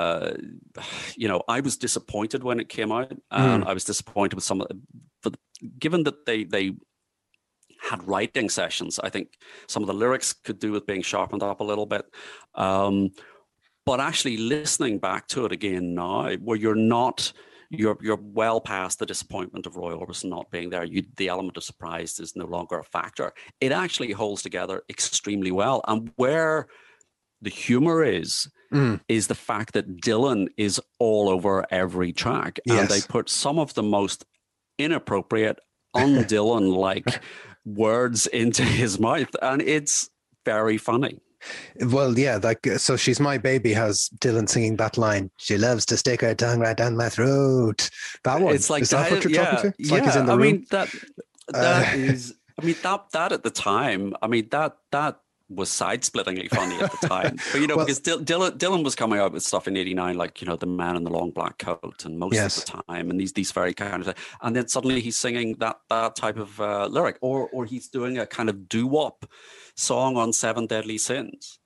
I was disappointed when it came out. And I was disappointed with some of given that they had writing sessions, I think some of the lyrics could do with being sharpened up a little bit. But actually listening back to it again now, where you're well past the disappointment of Roy Orbison not being there. The element of surprise is no longer a factor. It actually holds together extremely well. And where the humor is the fact that Dylan is all over every track. Yes. And they put some of the most inappropriate, un-Dylan-like words into his mouth. And it's very funny. Well, yeah, so She's My Baby has Dylan singing that line. She loves to stick her tongue right down my throat. That one. It's like, is that what you're talking to? It's like he's in the room. Mean, that at the time, that was side-splittingly funny at the time. But, because Dylan was coming out with stuff in 89, like, The Man in the Long Black Coat and Most of the Time, and these very kind of, and then suddenly he's singing that type of lyric, or he's doing a kind of doo-wop song on Seven Deadly Sins.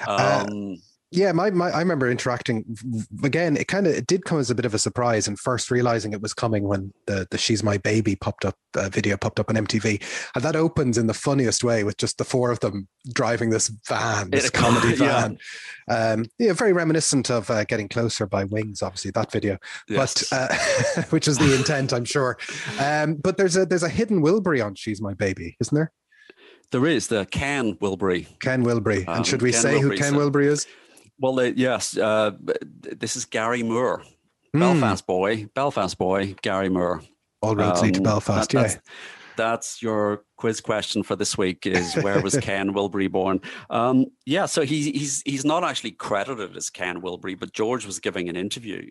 Yeah, I remember interacting again. It did come as a bit of a surprise, and first realizing it was coming when the She's My Baby video popped up on MTV, and that opens in the funniest way with just the four of them driving this comedy van. Very reminiscent of Getting Closer by Wings, obviously that video, but which is the intent, I'm sure. But there's a hidden Wilbury on She's My Baby, isn't there? There is, the Ken Wilbury. Ken Wilbury. And should we say who Ken Wilbury is? Well, yes. This is Gary Moore. Belfast boy, Gary Moore. All roads lead to Belfast, That's your quiz question for this week, is where was Ken Wilbury born? So he's not actually credited as Ken Wilbury, but George was giving an interview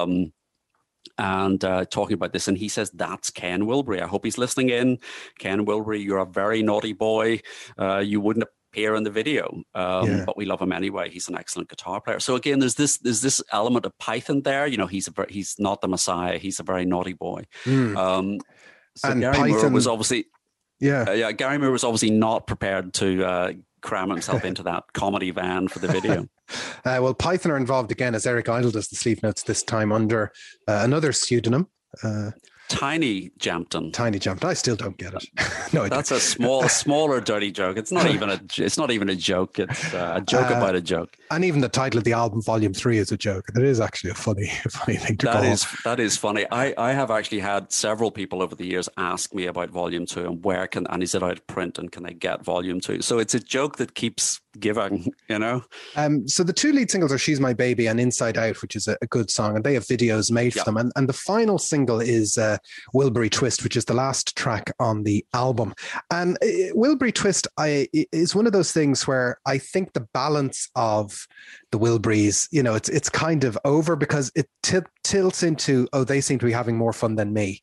and talking about this, and he says, that's Ken Wilbury. I hope he's listening in. Ken Wilbury, you're a very naughty boy. You wouldn't appear in the video, but we love him anyway. He's an excellent guitar player. So again, there's this element of Python there. He's not the Messiah. He's a very naughty boy. And Gary Python Moore was obviously, Gary Moore was obviously not prepared to cram himself into that comedy van for the video. Well, Python are involved again, as Eric Idle does the sleeve notes, this time under another pseudonym. Tiny Jampton. I still don't get it. No, that's a smaller dirty joke. It's not even a joke. It's a joke about a joke. And even the title of the album, Volume 3, is a joke. That is actually a funny thing to call. That is funny. I have actually had several people over the years ask me about Volume 2 and and is it out of print and can they get Volume 2? So it's a joke that keeps giving, you know? So the two lead singles are She's My Baby and Inside Out, which is a good song, and they have videos made for them. And the final single is Wilbury Twist, which is the last track on the album. And Wilbury Twist is one of those things where I think the balance of the Wilburys, you know, it's kind of over because it tilts into, oh, they seem to be having more fun than me.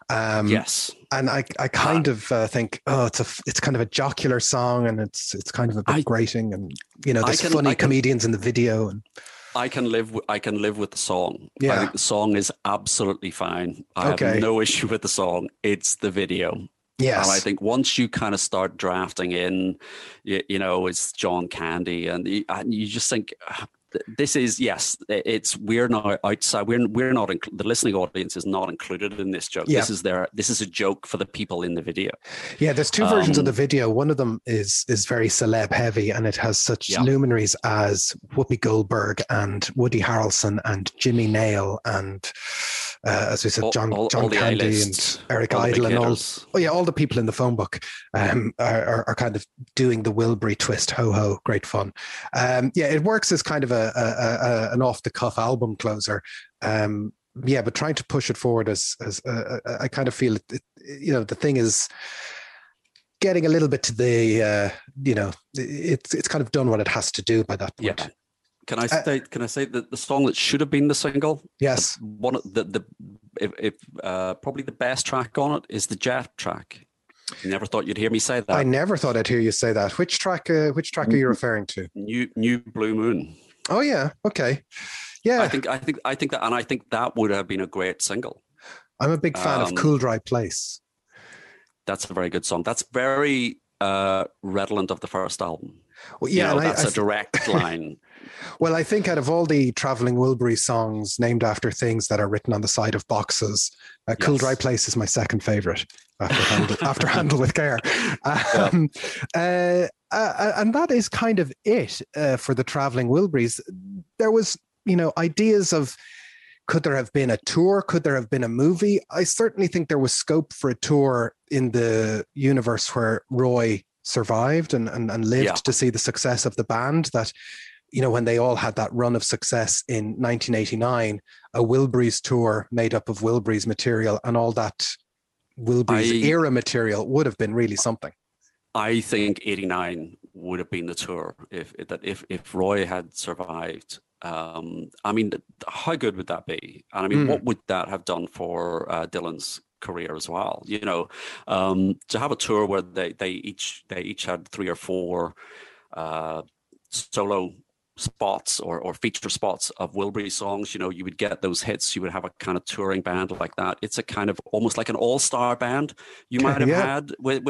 Yes. And I kind of think, oh, it's kind of a jocular song, and it's kind of a bit grating, and you know, there's funny comedians in the video, and I can live with the song. Yeah. I think the song is absolutely fine. I have no issue with the song. It's the video. Yes. And I think once you kind of start drafting in, you know, it's John Candy, and you just think, this is, yes, it's, we're now outside. We're not, the listening audience is not included in this joke. Yeah. This is a joke for the people in the video. Yeah, there's two versions of the video. One of them is very celeb heavy, and it has such luminaries as Whoopi Goldberg and Woody Harrelson and Jimmy Nail and as we said, John Candy and Eric Idle and all the people in the phone book are kind of doing the Wilbury Twist. Ho ho, great fun. It works as kind of an off the cuff album closer. But trying to push it forward as I kind of feel it, you know, the thing is getting a little bit to the you know, it's kind of done what it has to do by that point. Yeah. Can I say that the song that should have been the single? Yes. One of probably the best track on it is the Jet track. Never thought you'd hear me say that. I never thought I'd hear you say that. Which track are you referring to? New Blue Moon. Oh yeah. Okay. Yeah. I think that, and I think that would have been a great single. I'm a big fan of Cool Dry Place. That's a very good song. That's very redolent of the first album. Well, yeah, you know, that's a direct line. Well, I think out of all the Traveling Wilbury songs named after things that are written on the side of boxes, Cool Dry Place is my second favorite after Handle with Care. And that is kind of it for the Traveling Wilburys. There was, you know, ideas of, could there have been a tour? Could there have been a movie? I certainly think there was scope for a tour in the universe where Roy survived and lived to see the success of the band. That, you know, when they all had that run of success in 1989, a Wilburys tour made up of Wilburys material and all that Wilburys era material would have been really something. I think 89 would have been the tour if Roy had survived. I mean, how good would that be? And I mean, what would that have done for Dylan's career as well? You know, to have a tour where they each had 3 or 4 solo spots or feature spots of Wilbury songs. You know, you would get those hits. You would have a kind of touring band like that. It's a kind of almost like an all-star band you might have had with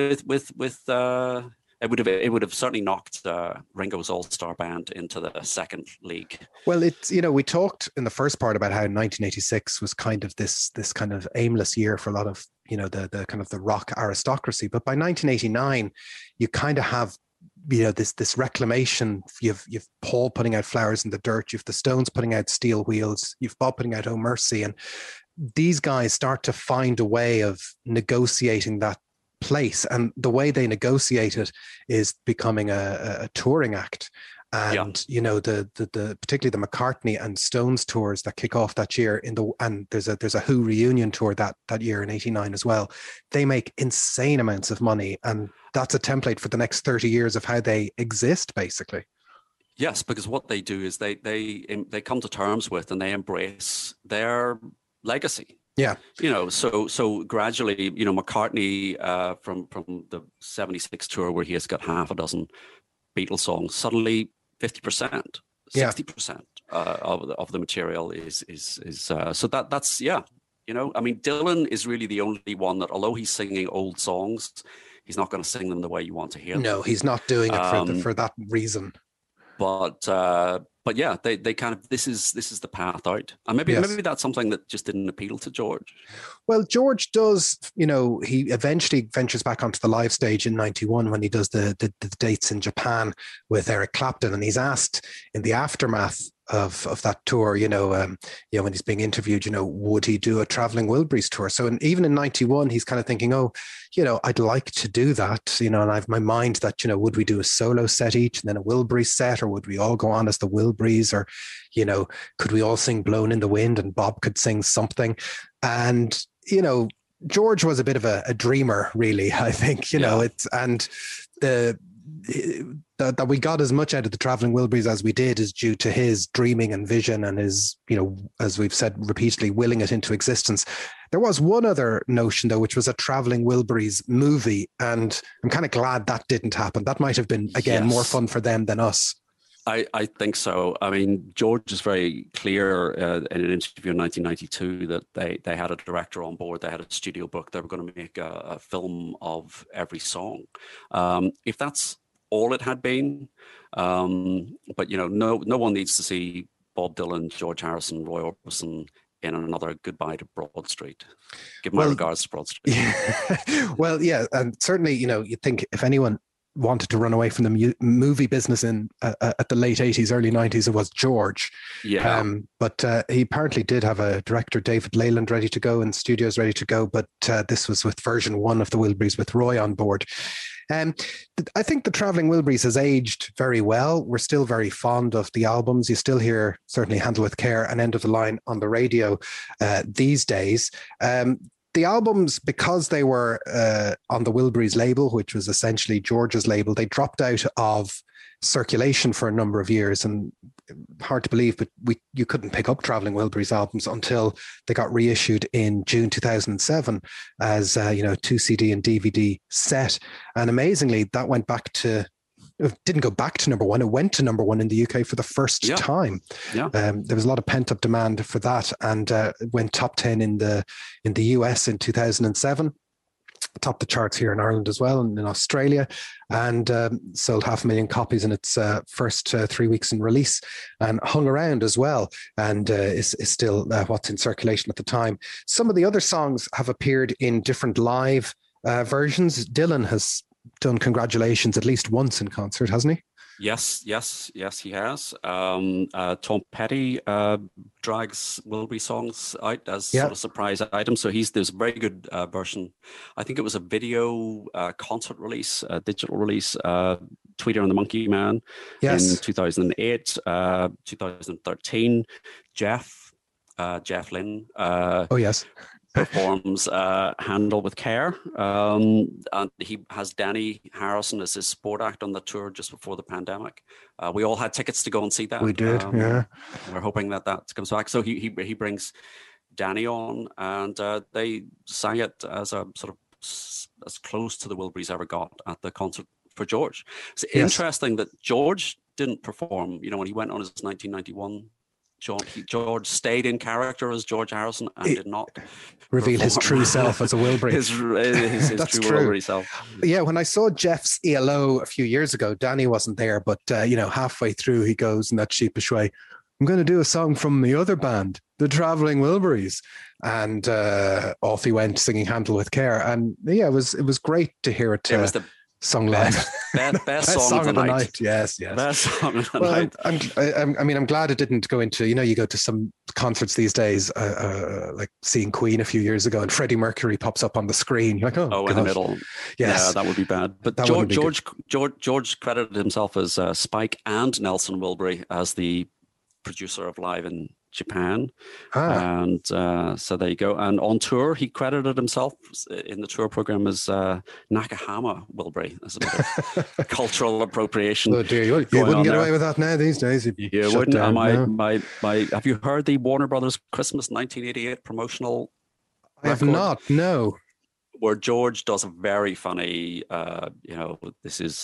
it would have certainly knocked Ringo's all-star band into the second league. Well, it's, you know, we talked in the first part about how 1986 was kind of this kind of aimless year for a lot of, you know, the kind of the rock aristocracy. But by 1989, you kind of have, you know, this reclamation. You've Paul putting out Flowers in the Dirt. You've the Stones putting out Steel Wheels. You've Bob putting out Oh Mercy, and these guys start to find a way of negotiating that place, and the way they negotiate it is becoming a touring act. And you know, the particularly the McCartney and Stones tours that kick off that year and there's a Who reunion tour that year in 89 as well. They make insane amounts of money, and that's a template for the next 30 years of how they exist, basically. Yes, because what they do is they come to terms with and they embrace their legacy. Yeah. You know, so gradually, you know, McCartney from the 76 tour where he has got half a dozen Beatles songs, suddenly 50%, 60% of the material is so that's you know, I mean, Dylan is really the only one that, although he's singing old songs, he's not going to sing them the way you want to hear them. No, he's not doing it for that reason. But yeah, they kind of, this is the path out, and maybe that's something that just didn't appeal to George. Well, George does, you know, he eventually ventures back onto the live stage in 91 when he does the dates in Japan with Eric Clapton, and he's asked in the aftermath of that tour, when he's being interviewed, would he do a traveling Wilburys tour? So even in 91, he's kind of thinking, I'd like to do that, and I have my mind that, would we do a solo set each and then a Wilburys set, or would we all go on as the Wilburys, or, could we all sing Blown in the Wind and Bob could sing something? And, George was a bit of a dreamer, really, I think, that we got as much out of the Traveling Wilburys as we did is due to his dreaming and vision and his, as we've said repeatedly, willing it into existence. There was one other notion, though, which was a Traveling Wilburys movie, and I'm kind of glad that didn't happen. That might have been, again, more fun for them than us. I think so. I mean, George is very clear in an interview in 1992 that they had a director on board. They had a studio book. They were going to make a film of every song. If that's all it had been, but no one needs to see Bob Dylan, George Harrison, Roy Orbison in another Goodbye to Broad Street. Give my regards to Broad Street. Yeah. Well, yeah, and certainly, you'd think if anyone wanted to run away from the movie business in at the late 80s, early 90s, it was George. Yeah. But he apparently did have a director, David Leyland, ready to go and studios ready to go. But this was with version 1 of the Wilburys with Roy on board. I think the Traveling Wilburys has aged very well. We're still very fond of the albums. You still hear certainly Handle with Care and End of the Line on the radio these days. The albums, because they were on the Wilburys label, which was essentially George's label, they dropped out of circulation for a number of years, and hard to believe, but you couldn't pick up Traveling Wilburys albums until they got reissued in June 2007 as 2 CD and DVD set. And amazingly, that went back to, it didn't go back to number 1, it went to number 1 in the UK for the first time. Yeah. There was a lot of pent-up demand for that, and went top 10 in the US in 2007. Topped the charts here in Ireland as well, and in Australia, and sold 500,000 copies in its first 3 weeks in release, and hung around as well, and is still what's in circulation at the time. Some of the other songs have appeared in different live versions. Dylan has done Congratulations at least once in concert, hasn't he? Yes, he has. Tom Petty drags Wilbury songs out as sort of surprise items. So there's a very good version. I think it was a video concert release, a digital release, Tweeter and the Monkey Man in 2008, 2013. Jeff Lynne. Performs Handle with Care. And he has Danny Harrison as his sport act on the tour just before the pandemic. We all had tickets to go and see that. We did, yeah. We're hoping that comes back. So he brings Danny on, and they sang it as a sort of as close to the Wilburys ever got at the concert for George. It's interesting that George didn't perform, when he went on his 1991 George stayed in character as George Harrison and did not reveal his true self as a Wilbury. his true Wilbury self. Yeah, when I saw Jeff's ELO a few years ago, Danny wasn't there, but halfway through he goes in that sheepish way, I'm going to do a song from the other band, the Traveling Wilburys. And off he went singing Handle with Care. And it was great to hear it. It was the song live. Best song of the night. Yes. Best song of the night. I'm glad it didn't go into, you go to some concerts these days, like seeing Queen a few years ago, and Freddie Mercury pops up on the screen. You're like, oh, in the middle. Yes. Yeah, that would be bad. But George credited himself as Spike and Nelson Wilbury as the producer of Live in Japan. And so there you go. And on tour, he credited himself in the tour program as Nakahama Wilbury. As a bit of cultural appropriation. Oh dear, you wouldn't get away with that now these days. You wouldn't. Have you heard the Warner Brothers Christmas 1988 promotional I have not, no. Where George does a very funny, this is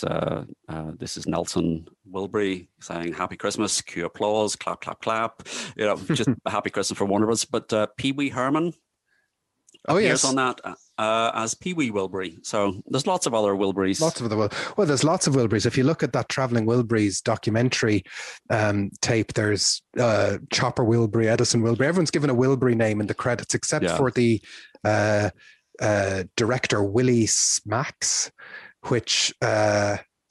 Nelson Wilbury saying "Happy Christmas," cue applause, clap, clap, clap. Just a Happy Christmas for Warner Bros. But Pee Wee Herman appears on that as Pee Wee Wilbury. So there's lots of other Wilburys. There's lots of Wilburys. If you look at that Traveling Wilburys documentary tape, there's Chopper Wilbury, Edison Wilbury. Everyone's given a Wilbury name in the credits except for the director Willie Smacks, which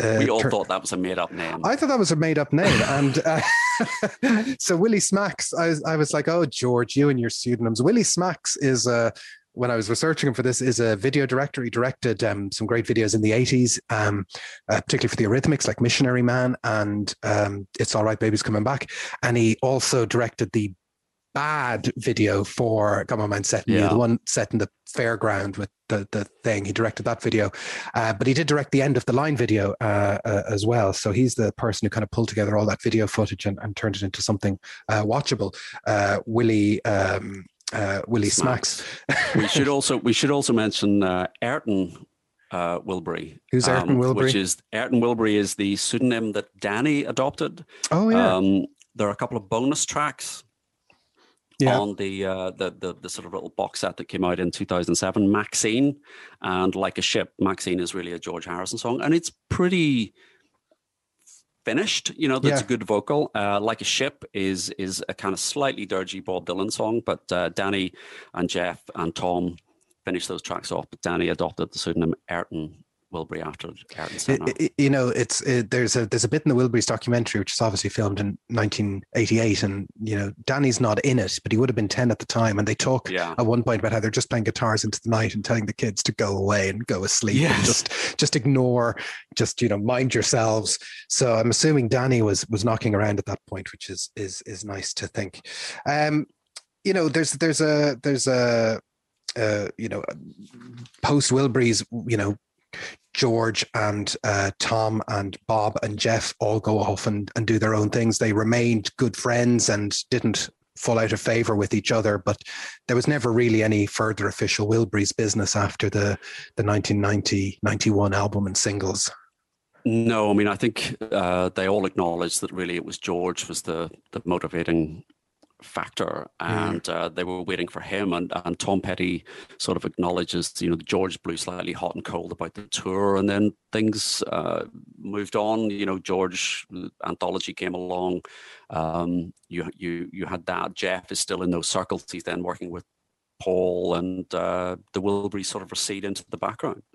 we all thought that was a made-up name. I thought that was a made-up name. And so Willie Smacks, I was like, oh, George, you and your pseudonyms. Willie Smacks is when I was researching him for this, is a video director. He directed some great videos in the 80s, particularly for the Eurythmics, like Missionary Man and It's All Right, Baby's Coming Back. And he also directed the bad video for Come On Man, Set in You, the one set in the fairground with the thing. He directed that video, but he did direct the End of the Line video as well. So he's the person who kind of pulled together all that video footage and turned it into something watchable. Willie Smacks. we should also mention Ayrton Wilbury. Who's Ayrton Wilbury? Ayrton Wilbury is the pseudonym that Danny adopted. Oh yeah. There are a couple of bonus tracks on the sort of little box set that came out in 2007, Maxine and Like a Ship. Maxine is really a George Harrison song, and it's pretty finished. That's a good vocal. Like a Ship is a kind of slightly dirgy Bob Dylan song, but Danny and Jeff and Tom finished those tracks off. But Danny adopted the pseudonym Ayrton Wilbury after Ayrton Senna. There's a bit in the Wilburys documentary, which is obviously filmed in 1988, and Danny's not in it, but he would have been 10 at the time. And they talk at one point about how they're just playing guitars into the night and telling the kids to go away and go asleep and just ignore, mind yourselves. So I'm assuming Danny was knocking around at that point, which is nice to think. There's a post Wilburys, George and Tom and Bob and Jeff all go off and do their own things. They remained good friends and didn't fall out of favor with each other, but there was never really any further official Wilburys business after the 1990-91 album and singles. No, I mean, I think they all acknowledged that really it was George was the motivating factor, and they were waiting for him, and Tom Petty sort of acknowledges George blew slightly hot and cold about the tour, and then things moved on. George Anthology came along, you had that. Jeff is still in those circles. He's then working with Paul, and the Wilburys sort of recede into the background.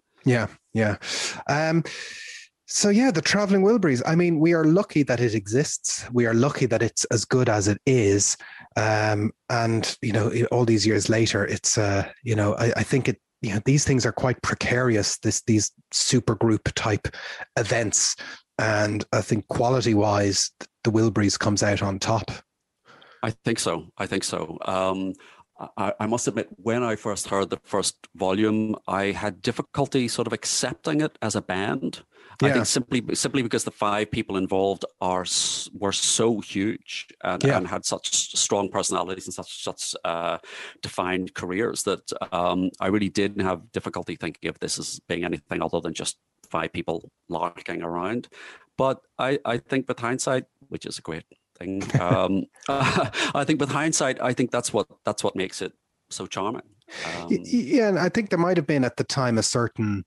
So the Traveling Wilburys, I mean, we are lucky that it exists. We are lucky that it's as good as it is. And, all these years later, it's, I think these things are quite precarious, these super group type events. And I think quality wise, the Wilburys comes out on top. I think so. I must admit, when I first heard the first volume, I had difficulty sort of accepting it as a band. I think simply because the 5 people involved were so huge and had such strong personalities and such defined careers that I really did have difficulty thinking of this as being anything other than just 5 people larking around. But I think with hindsight, which is a great thing, I think with hindsight, I think that's what makes it so charming. And I think there might have been at the time a certain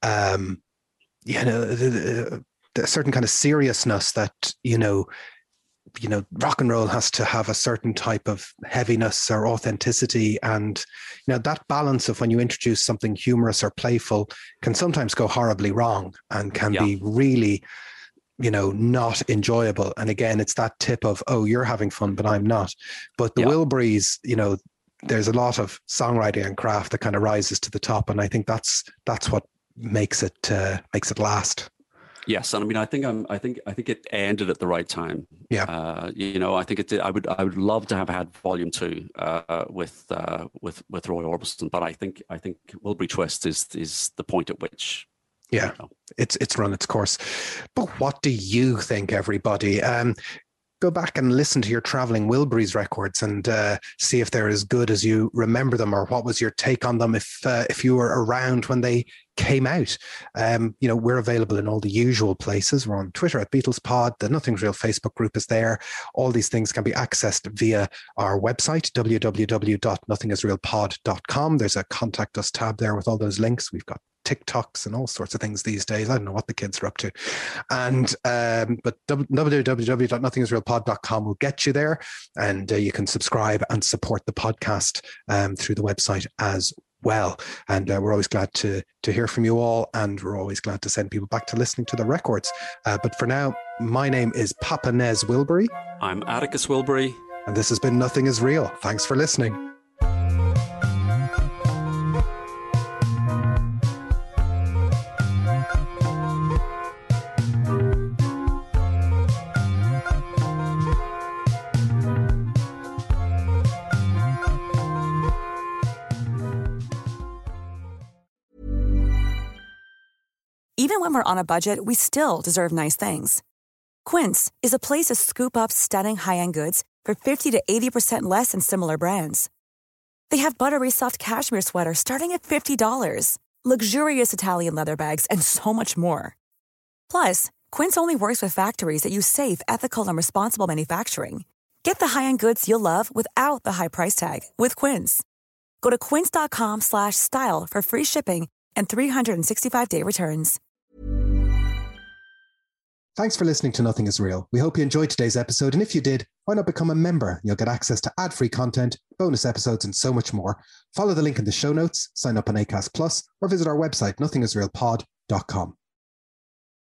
a certain kind of seriousness that rock and roll has to have a certain type of heaviness or authenticity, and that balance of when you introduce something humorous or playful can sometimes go horribly wrong and can be really not enjoyable. And again, it's that tip of, oh, you're having fun but I'm not. But the Wilburys, there's a lot of songwriting and craft that kind of rises to the top, and I think that's what makes it last. Yes, and I mean, I think it ended at the right time. Yeah, I think it did. I would love to have had Volume 2 with Roy Orbison, but I think Wilbury Twist is the point at which it's run its course. But what do you think, everybody? Go back and listen to your Traveling Wilburys records and see if they're as good as you remember them, or what was your take on them if you were around when they came out. We're available in all the usual places. We're on Twitter at BeatlesPod. The Nothing's Real Facebook group is there. All these things can be accessed via our website, www.nothingisrealpod.com. There's a contact us tab there with all those links. We've got TikToks and all sorts of things these days. I don't know what the kids are up to. And but www.nothingisrealpod.com will get you there, and you can subscribe and support the podcast through the website as well. And we're always glad to hear from you all, and we're always glad to send people back to listening to the records. But for now, my name is Papa Nez Wilbury. I'm Atticus Wilbury. And this has been Nothing Is Real. Thanks for listening. Even when we're on a budget, we still deserve nice things. Quince is a place to scoop up stunning high-end goods for 50 to 80% less than similar brands. They have buttery soft cashmere sweaters starting at $50, luxurious Italian leather bags, and so much more. Plus, Quince only works with factories that use safe, ethical, and responsible manufacturing. Get the high-end goods you'll love without the high price tag with Quince. Go to quince.com/style for free shipping and 365-day returns. Thanks for listening to Nothing Is Real. We hope you enjoyed today's episode, and if you did, why not become a member? You'll get access to ad-free content, bonus episodes, and so much more. Follow the link in the show notes, sign up on Acast Plus, or visit our website, nothingisrealpod.com.